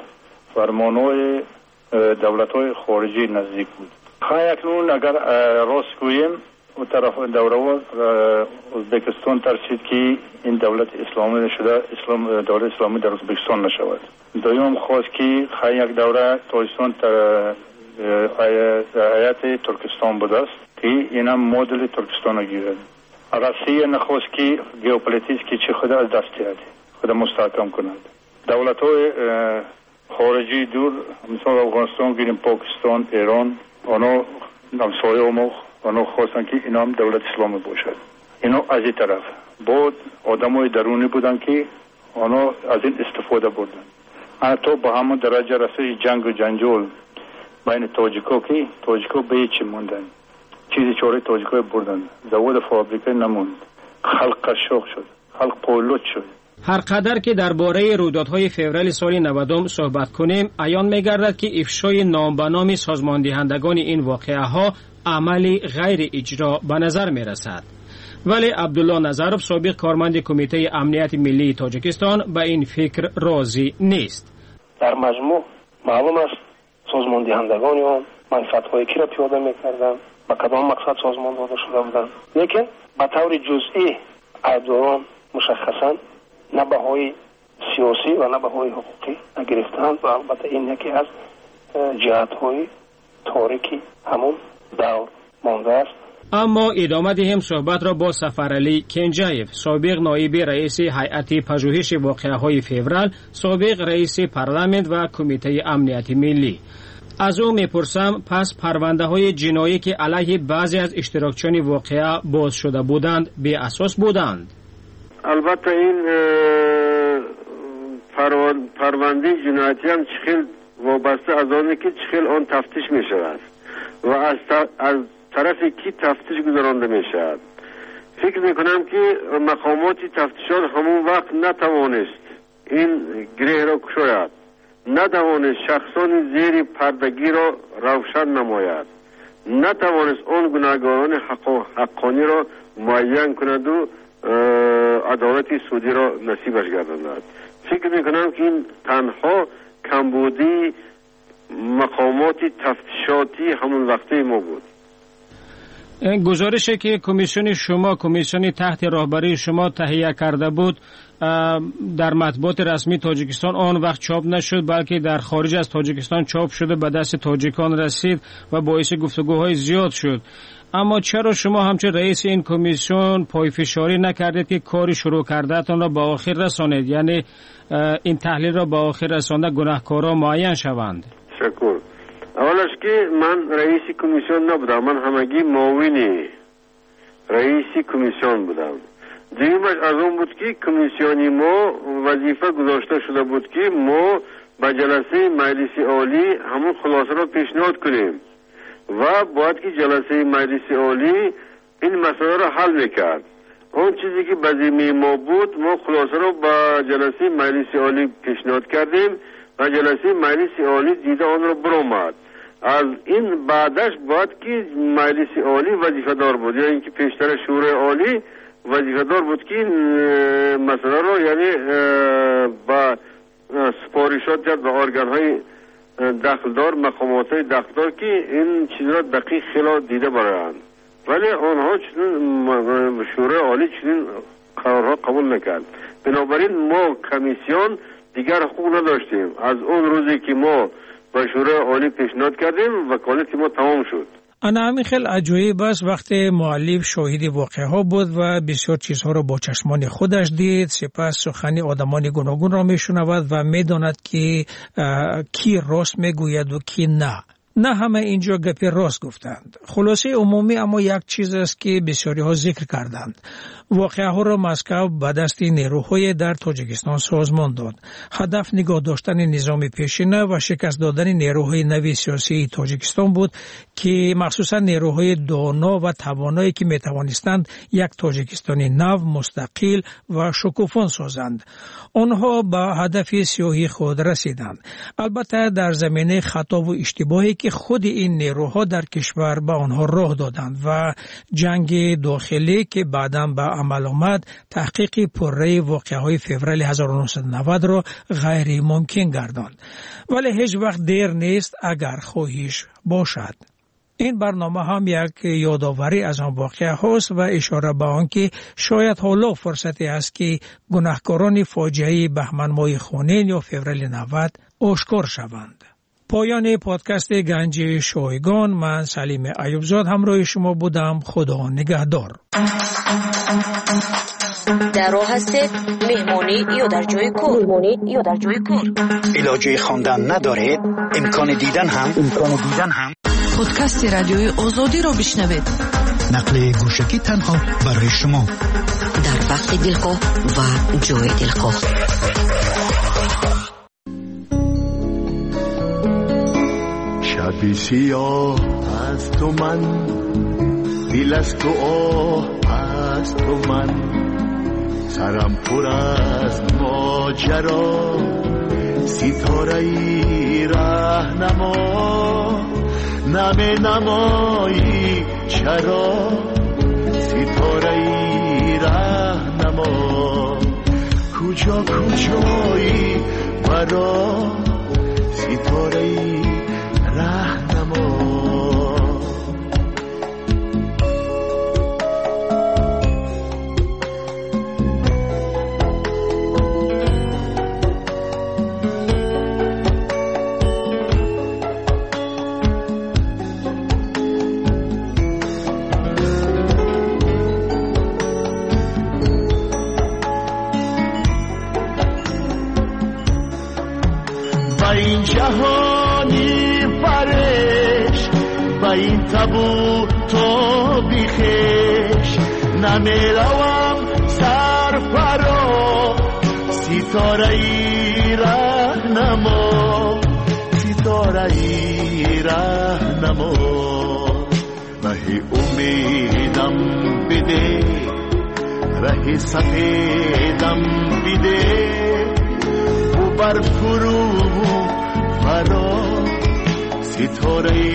S9: فرمان‌های دولت‌های خارجی نزدیک بود. خواهی اکنون اگر راست گوییم و طرف دوره ازبکستان ترسید که این دولت اسلامی نشده، اسلام دولت اسلامی در ازبکستان نشود. دویم خواست که خواهی یک دوره تاجیکستان هیئت ترکستان بود است که اینم مدل ترکستان گیرد. روسیه نخواست که ژئوپلیتیک که چه خود از دست دهد، خود مستحکم کند. دولت‌های خارجی دور مثلا افغانستان گیریم، پاکستان، ایران، آنها همسایه ما آنها خواستن که اینا هم دولت اسلامی باشد. اینا از این طرف بود آدمای درونی بودن که آنها از این استفاده بردن. حتی با همون درجه رسید جنگ و جنجال بین تاجیکا که تاجیکا به هیچ موندن، چیزی چاره تاجیکا بردن، زواد فابریکه نموند، خلق قشاق شد، خلق پولوت شد.
S7: هر قدر که درباره رویدادهای فوریه سال نود صحبت کنیم، عیان می‌گردد که افشای نام به نام سازماندهندگان این واقعه‌ها عملی غیر اجرا به نظر می‌رسد. ولی عبدالله نظرов سابق کارمند کمیته امنیت ملی تاجیکستان به این فکر راضی نیست.
S23: در مجموع معلوم است سازماندهندگان آن منفعت‌های کی را پیاده می‌کردند، با کدام مقصد سازمان داده شده بودند، لیکن به طور جزئی عیبداران مشخصاً نه بهای سیاسی و نه بهای حقوقی نگرفتند و البته این یکی از جهت‌های تاریکی همون دور مانده است.
S7: اما ادامه دهیم صحبت را با سفرعلی کنجایف، سابق نایب رئیس هیئت پژوهش واقعه‌های فوریه، سابق رئیس پارلمان و کمیته امنیت ملی. از او میپرسم پس پرونده های جنایی که علیه بعضی از اشتراکچیان واقعه باز شده بودند به اساس بودند؟
S2: البته این پرونده جنایتی هم چخیل وابسته از آنه که چخیل آن تفتیش می شود. و از, از طرف کی تفتیش گذرانده می شود. فکر می کنم که مقامات تفتیشات همون وقت نتوانست این گره را کشاید، نتوانست شخصان زیر پردگی را روشن نماید، نتوانست آن گناهکاران حق حقانی را معین کند و عدالت سودی را نصیبش گرداند. فکر می کنم که این تنها کمبودی مقامات تفتیشاتی همون وقته ما بود.
S7: گزارشی که کمیسیون شما کمیسیون تحت راهبری شما تهیه کرده بود در مطبوعات رسمی تاجیکستان آن وقت چاپ نشد، بلکه در خارج از تاجیکستان چاپ شده به دست تاجیکان رسید و باعث گفتگوهای زیاد شد. اما چرا شما همچون رئیس این کمیسیون پایفشاری نکردید که کاری شروع کردهتان را به آخر رسانید، یعنی این تحلیل را به آخر رسانده گناهکارا معین شوند؟
S2: شکر. اولش که من رئیس کمیسیون نبودم، من همگی معاون رئیس کمیسیون بودم. دیگرش از اون بود که کمیسیونی ما وظیفه گذاشته شده بود که ما به جلسه مجلس عالی همون خلاصه را پیشنهاد کنیم و باید که جلسه مجلس عالی این مسئله را حل میکرد. اون چیزی که به ذمه ما بود ما خلاصه را به جلسه مجلس عالی پیشنهاد کردیم و جلسه مجلس عالی دیده آن را برآمد. از این بعدش باید که مجلس عالی وظیفه دار بود، یعنی اینکه پیشتر شورای عالی وظیفه دار بود که مسئله را یعنی با سپارشات کرد به ارگان های دخلدار، مقامات های دخلدار که این چیز را دقیق خیلی دیده برایند، ولی آنها چنین شورای عالی چنین قرارها قبول نکرد. بنابراین ما کمیسیون دیگر حقوق نداشتیم. از اون روزی که ما با شورای عالی پیشنهاد کردیم وکالت ما تمام شد.
S22: انا همین خیلی عجایب است وقتی مؤلف شاهد واقعه ها بود و بسیار چیزها را با چشمان خودش دید، سپس سخنی آدمان گوناگون را میشنود و میداند که کی راست میگوید و کی نه. نه همه اینجا گپی راست گفتند. خلاصه عمومی اما یک چیز است که بسیاری ها ذکر کردند. واقعه ها را مسکو به دست نیروهای در تاجیکستان سازمان داد. هدف نگاه داشتن نظام پیشینه و شکست دادن نیروهای نوی سیاسی تاجیکستان بود که مخصوصا نیروهای دانا و توانایی که می توانستند یک تاجیکستانی نو، مستقل و شکوفان سازند. آنها به هدف سیاهی خود رسیدند. البته در زمینه خطا و اشتباهی که خود این نیروها در کشور به آنها راه دادند و جنگ داخلی که بعداً به عمل آمد تحقیق پرره واقعه‌های فوریه هزار و نهصد و نود را غیر ممکن گرداند. ولی هیچ وقت دیر نیست اگر خواهش باشد. این برنامه هم یک یادآوری از آن واقعه هاست و اشاره به آن که شاید حالا فرصتی است که گناهکاران فاجعه بهمن ماه خونین یا فوریه نود آشکار شوند. پایان پادکست گنج شایگان، من سلیم ایوبزاد همراه شما بودم. خدا نگهدار.
S17: در راه هستید مهمانی یا در جای کار، مهمانی یا در جای کار.
S4: علاجه خواندن ندارید، امکان دیدن هم امکان دیدن هم
S1: پادکست رادیوی آزادی را بشنوید.
S4: نقل گوشکی تنها برای شما
S17: در وقت دلخواه و جای دلخواه.
S10: شبی سیاه از تو من، دل از تو آه از تو من، سرم پر از ماجرا، ستاره ای رهنما، نمی نمایی چرا، ستاره ای رهنما، کجا کجایی برا، ستاره ای رهنما. با این جهانی فرش، با این تبو تو بیخش، نمیروم سرفرا، ستاره ای رهنما، ستاره ای رهنما. که امیدم بده ره سفیدم بده و بر فرو فرا ستاره